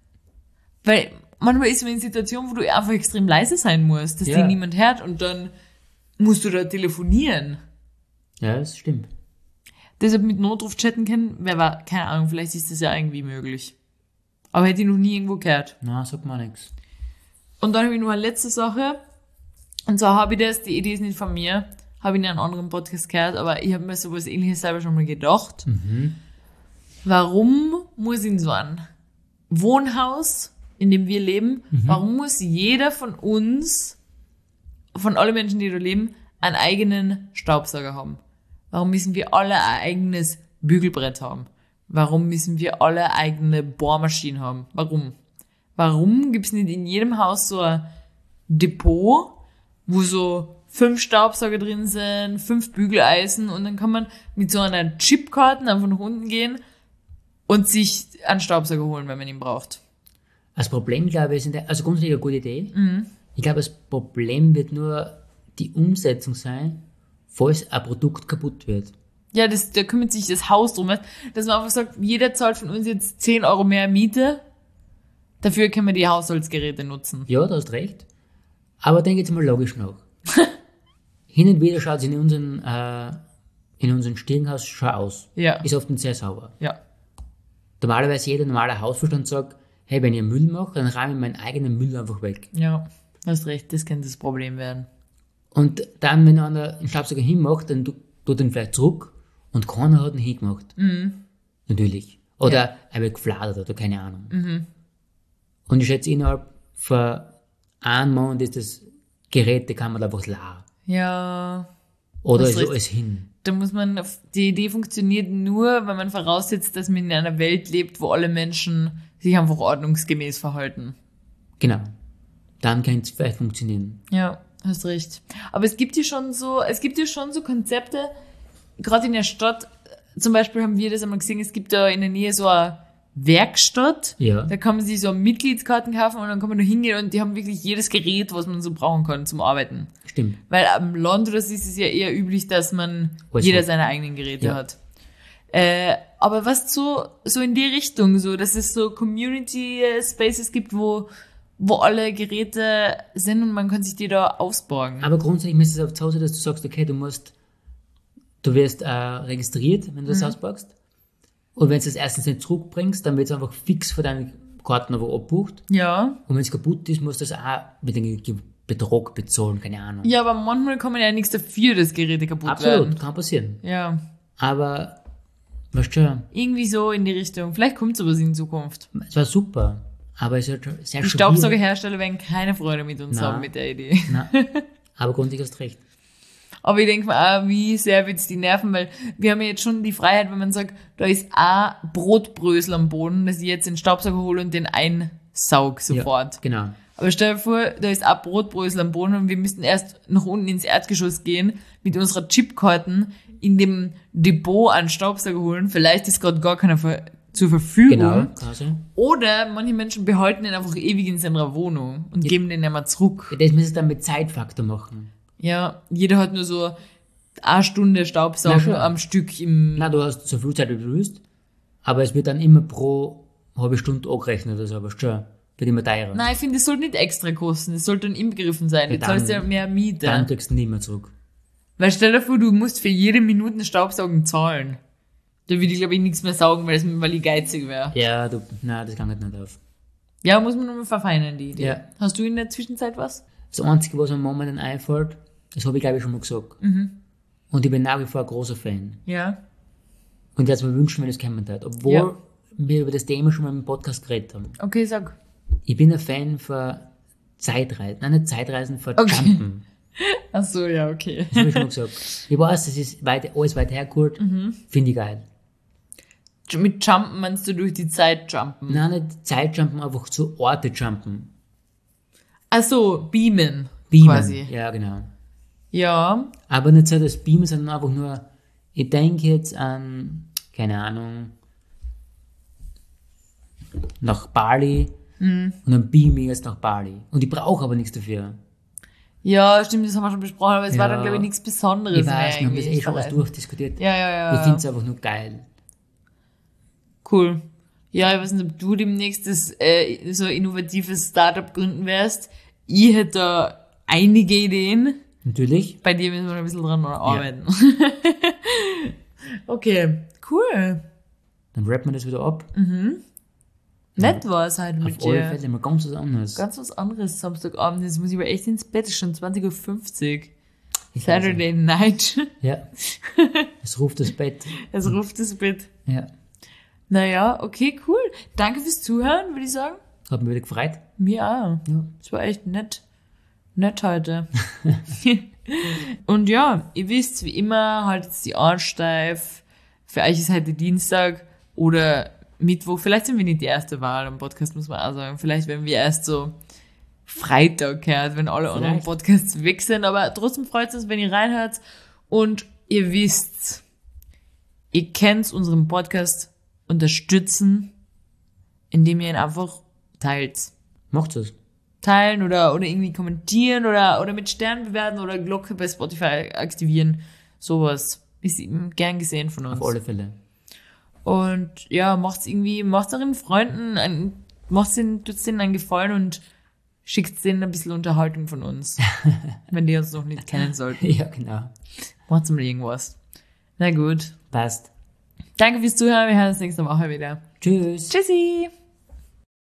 S4: Weil manchmal ist man in Situationen, wo du einfach extrem leise sein musst, dass
S3: Ja.
S4: dich niemand hört und dann musst du da telefonieren.
S3: Ja, das stimmt.
S4: Deshalb mit Notruf chatten können, wer war, keine Ahnung, vielleicht ist das ja irgendwie möglich. Aber hätte ich noch nie irgendwo gehört.
S3: Na, sag mal nix.
S4: Und dann habe ich noch eine letzte Sache. Und zwar habe ich das, die Idee ist nicht von mir, habe ich in einem anderen Podcast gehört, aber ich habe mir sowas Ähnliches selber schon mal gedacht. Warum muss in so einem Wohnhaus, in dem wir leben, warum muss jeder von uns, von allen Menschen, die da leben, einen eigenen Staubsauger haben? Warum müssen wir alle ein eigenes Bügelbrett haben? Warum müssen wir alle eigene Bohrmaschinen haben? Warum? Warum gibt's nicht in jedem Haus so ein Depot, wo so 5 Staubsauger drin sind, 5 Bügeleisen und dann kann man mit so einer Chipkarte einfach nach unten gehen und sich einen Staubsauger holen, wenn man ihn braucht.
S3: Das Problem, glaube ich, also grundsätzlich eine gute Idee. Ich glaube, das Problem wird nur die Umsetzung sein, falls ein Produkt kaputt wird.
S4: Ja, da kümmert sich das Haus drum, weißt? Dass man einfach sagt, jeder zahlt von uns jetzt 10 Euro mehr Miete, dafür können wir die Haushaltsgeräte nutzen.
S3: Ja, du hast recht. Aber denke jetzt mal logisch nach. Hin und wieder schaut es in unserem Stiegenhaus schon aus.
S4: Ja.
S3: Ist oft sehr sauber.
S4: Ja.
S3: Normalerweise jeder normale Hausverstand sagt, hey, wenn ihr Müll macht, dann räume ich meinen eigenen Müll einfach weg.
S4: Ja, hast recht, das könnte das Problem werden.
S3: Und dann, wenn einer einen Staubsauger hinmacht, dann tut ihn vielleicht zurück und keiner hat ihn hingemacht. Natürlich. Oder er wird gefladert oder keine Ahnung. Und ich schätze, innerhalb von einem Monat ist das Gerätekammer einfach leer.
S4: Ja.
S3: Oder
S4: Hast
S3: ist
S4: recht.
S3: alles hin.
S4: Da muss man, die Idee funktioniert nur, wenn man voraussetzt, dass man in einer Welt lebt, wo alle Menschen sich einfach ordnungsgemäß verhalten.
S3: Genau. Dann kann es vielleicht funktionieren.
S4: Ja, hast recht. Aber es gibt ja schon so Konzepte, gerade in der Stadt, zum Beispiel haben wir das einmal gesehen, es gibt da in der Nähe so eine Werkstatt,
S3: Ja.
S4: da kann man sich so Mitgliedskarten kaufen und dann kann man da hingehen und die haben wirklich jedes Gerät, was man so brauchen kann zum Arbeiten.
S3: Stimmt.
S4: Weil am Land oder so ist es ja eher üblich, dass man
S3: Alles
S4: jeder
S3: gut.
S4: seine eigenen Geräte
S3: Ja.
S4: hat. Aber was so in die Richtung, so, dass es so Community Spaces gibt, wo alle Geräte sind und man kann sich die da ausborgen.
S3: Aber grundsätzlich ist es auch so, dass du sagst, okay, du wirst registriert, wenn du das auspackst. Und wenn du das erstens nicht zurückbringst, dann wird es einfach fix von deinen Karten aber abbucht.
S4: Ja.
S3: Und wenn es kaputt ist, musst du das auch mit dem Betrag bezahlen, keine Ahnung.
S4: Ja, aber manchmal kann man ja nichts dafür, dass Geräte kaputt
S3: Absolut,
S4: werden.
S3: kann passieren.
S4: Ja.
S3: Aber, weißt du,
S4: Irgendwie so in die Richtung. Vielleicht kommt sowas in Zukunft.
S3: es war super. Aber es ist halt sehr
S4: Die
S3: schwierig.
S4: Staubsaugerhersteller werden keine Freude mit uns
S3: Nein.
S4: haben mit der Idee.
S3: Nein, aber grundsätzlich hast du recht.
S4: Aber ich denke mir auch, wie sehr wird's die nerven, weil wir haben ja jetzt schon die Freiheit, wenn man sagt, da ist ein Brotbrösel am Boden, dass ich jetzt den Staubsauger hole und den einsaug sofort.
S3: Ja, genau.
S4: Aber stell dir vor, da ist ein Brotbrösel am Boden und wir müssten erst nach unten ins Erdgeschoss gehen, mit unserer Chipkarten in dem Depot einen Staubsauger holen. Vielleicht ist gerade gar keiner zur Verfügung.
S3: Genau, kann sein.
S4: Oder manche Menschen behalten den einfach ewig in seiner Wohnung und geben den einmal zurück.
S3: Das müssen sie dann mit Zeitfaktor machen.
S4: Ja, jeder hat nur so eine Stunde
S3: Na
S4: Staubsaugen
S3: schon.
S4: am Stück im...
S3: Na, du hast so viel Zeit, wie du willst, aber es wird dann immer pro halbe Stunde angerechnet oder so, aber schon, wird immer teurer.
S4: Nein, ich finde, es sollte nicht extra kosten. Es sollte dann inbegriffen sein.
S3: Ja,
S4: Du zahlst ja mehr Miete.
S3: Dann kriegst du nicht mehr zurück.
S4: Weil stell dir vor, du musst für jede Minute Staubsaugen zahlen. Da würde ich, glaube ich, nichts mehr saugen, weil ich geizig wäre.
S3: Ja, nein, das kann halt nicht auf.
S4: Ja, muss man nochmal verfeinern, die Idee.
S3: Ja.
S4: Hast du in der Zwischenzeit was?
S3: Das Einzige, was mir momentan einfällt, das habe ich, glaube ich, schon mal gesagt. Und ich bin nach wie vor ein großer Fan.
S4: Ja.
S3: Und ich würde mir wünschen, wenn es kommen wird. Obwohl
S4: Ja.
S3: wir über das Thema schon mal im Podcast geredet haben.
S4: Okay, sag.
S3: Ich bin ein Fan von Zeitreisen. Nein, nicht Zeitreisen, von
S4: Okay.
S3: Jumpen.
S4: Ach so, ja, okay.
S3: Das habe ich schon mal gesagt. Ich weiß, das ist alles weit hergeholt. Finde ich geil.
S4: Mit Jumpen meinst du durch die Zeit jumpen?
S3: Nein, nicht Zeitjumpen, einfach zu Orte jumpen.
S4: Ach so, beamen.
S3: Beamen.
S4: Quasi.
S3: Ja, genau.
S4: Ja.
S3: Aber nicht so das Beamen, sondern einfach nur, ich denke jetzt an, keine Ahnung, nach Bali und dann beam ich jetzt nach Bali. Und ich brauche aber nichts dafür.
S4: Ja, stimmt, das haben wir schon besprochen, aber es war
S3: Ja.
S4: dann, glaube ich, nichts Besonderes
S3: Ich
S4: mehr.
S3: weiß, wir haben das
S4: irgendwie.
S3: schon was durchdiskutiert.
S4: Ja, ja, ja.
S3: Ich finde es einfach nur geil.
S4: Cool. Ja, ich weiß nicht, ob du demnächst so ein innovatives Startup gründen wirst. Ich hätte da einige Ideen.
S3: Natürlich.
S4: Bei dir müssen wir noch ein bisschen dran arbeiten. Okay, cool.
S3: Dann rappen wir das wieder ab.
S4: Nett war es halt
S3: Auf
S4: mit
S3: alle
S4: dir.
S3: Fälle mal ganz was anderes.
S4: Ganz was anderes Samstagabend. Jetzt muss ich aber echt ins Bett. Es ist schon 20.50 Uhr.
S3: Ich weiß
S4: Saturday night.
S3: Ja. Es ruft das Bett.
S4: Es ruft das Bett.
S3: Ja.
S4: Naja, okay, cool. Danke fürs Zuhören, würde ich sagen.
S3: Hat mich wieder gefreut.
S4: Mir auch.
S3: Ja.
S4: Es war echt nett. Nett heute. Und ja, ihr wisst, wie immer, haltet die Ohren steif. Für euch ist heute Dienstag oder Mittwoch. Vielleicht sind wir nicht die erste Wahl am Podcast, muss man auch sagen. Vielleicht werden wir erst so Freitag gehört, wenn alle anderen
S3: Vielleicht.
S4: Podcasts weg sind. Aber trotzdem freut es uns, wenn ihr reinhört. Und ihr wisst, ihr könnt unseren Podcast unterstützen, indem ihr ihn einfach teilt.
S3: Macht's es.
S4: Teilen oder irgendwie kommentieren oder mit Sternen bewerten oder Glocke bei Spotify aktivieren. Sowas ist gern gesehen von uns.
S3: Auf alle Fälle.
S4: Und ja, macht's euren Freunden, tut's denen einen Gefallen und schickt denen ein bisschen Unterhaltung von uns. Wenn die uns noch nicht kennen sollten.
S3: Ja, genau.
S4: Macht's mal irgendwas. Na gut.
S3: Passt.
S4: Danke fürs Zuhören. Wir hören uns nächste Woche wieder.
S3: Tschüss.
S4: Tschüssi!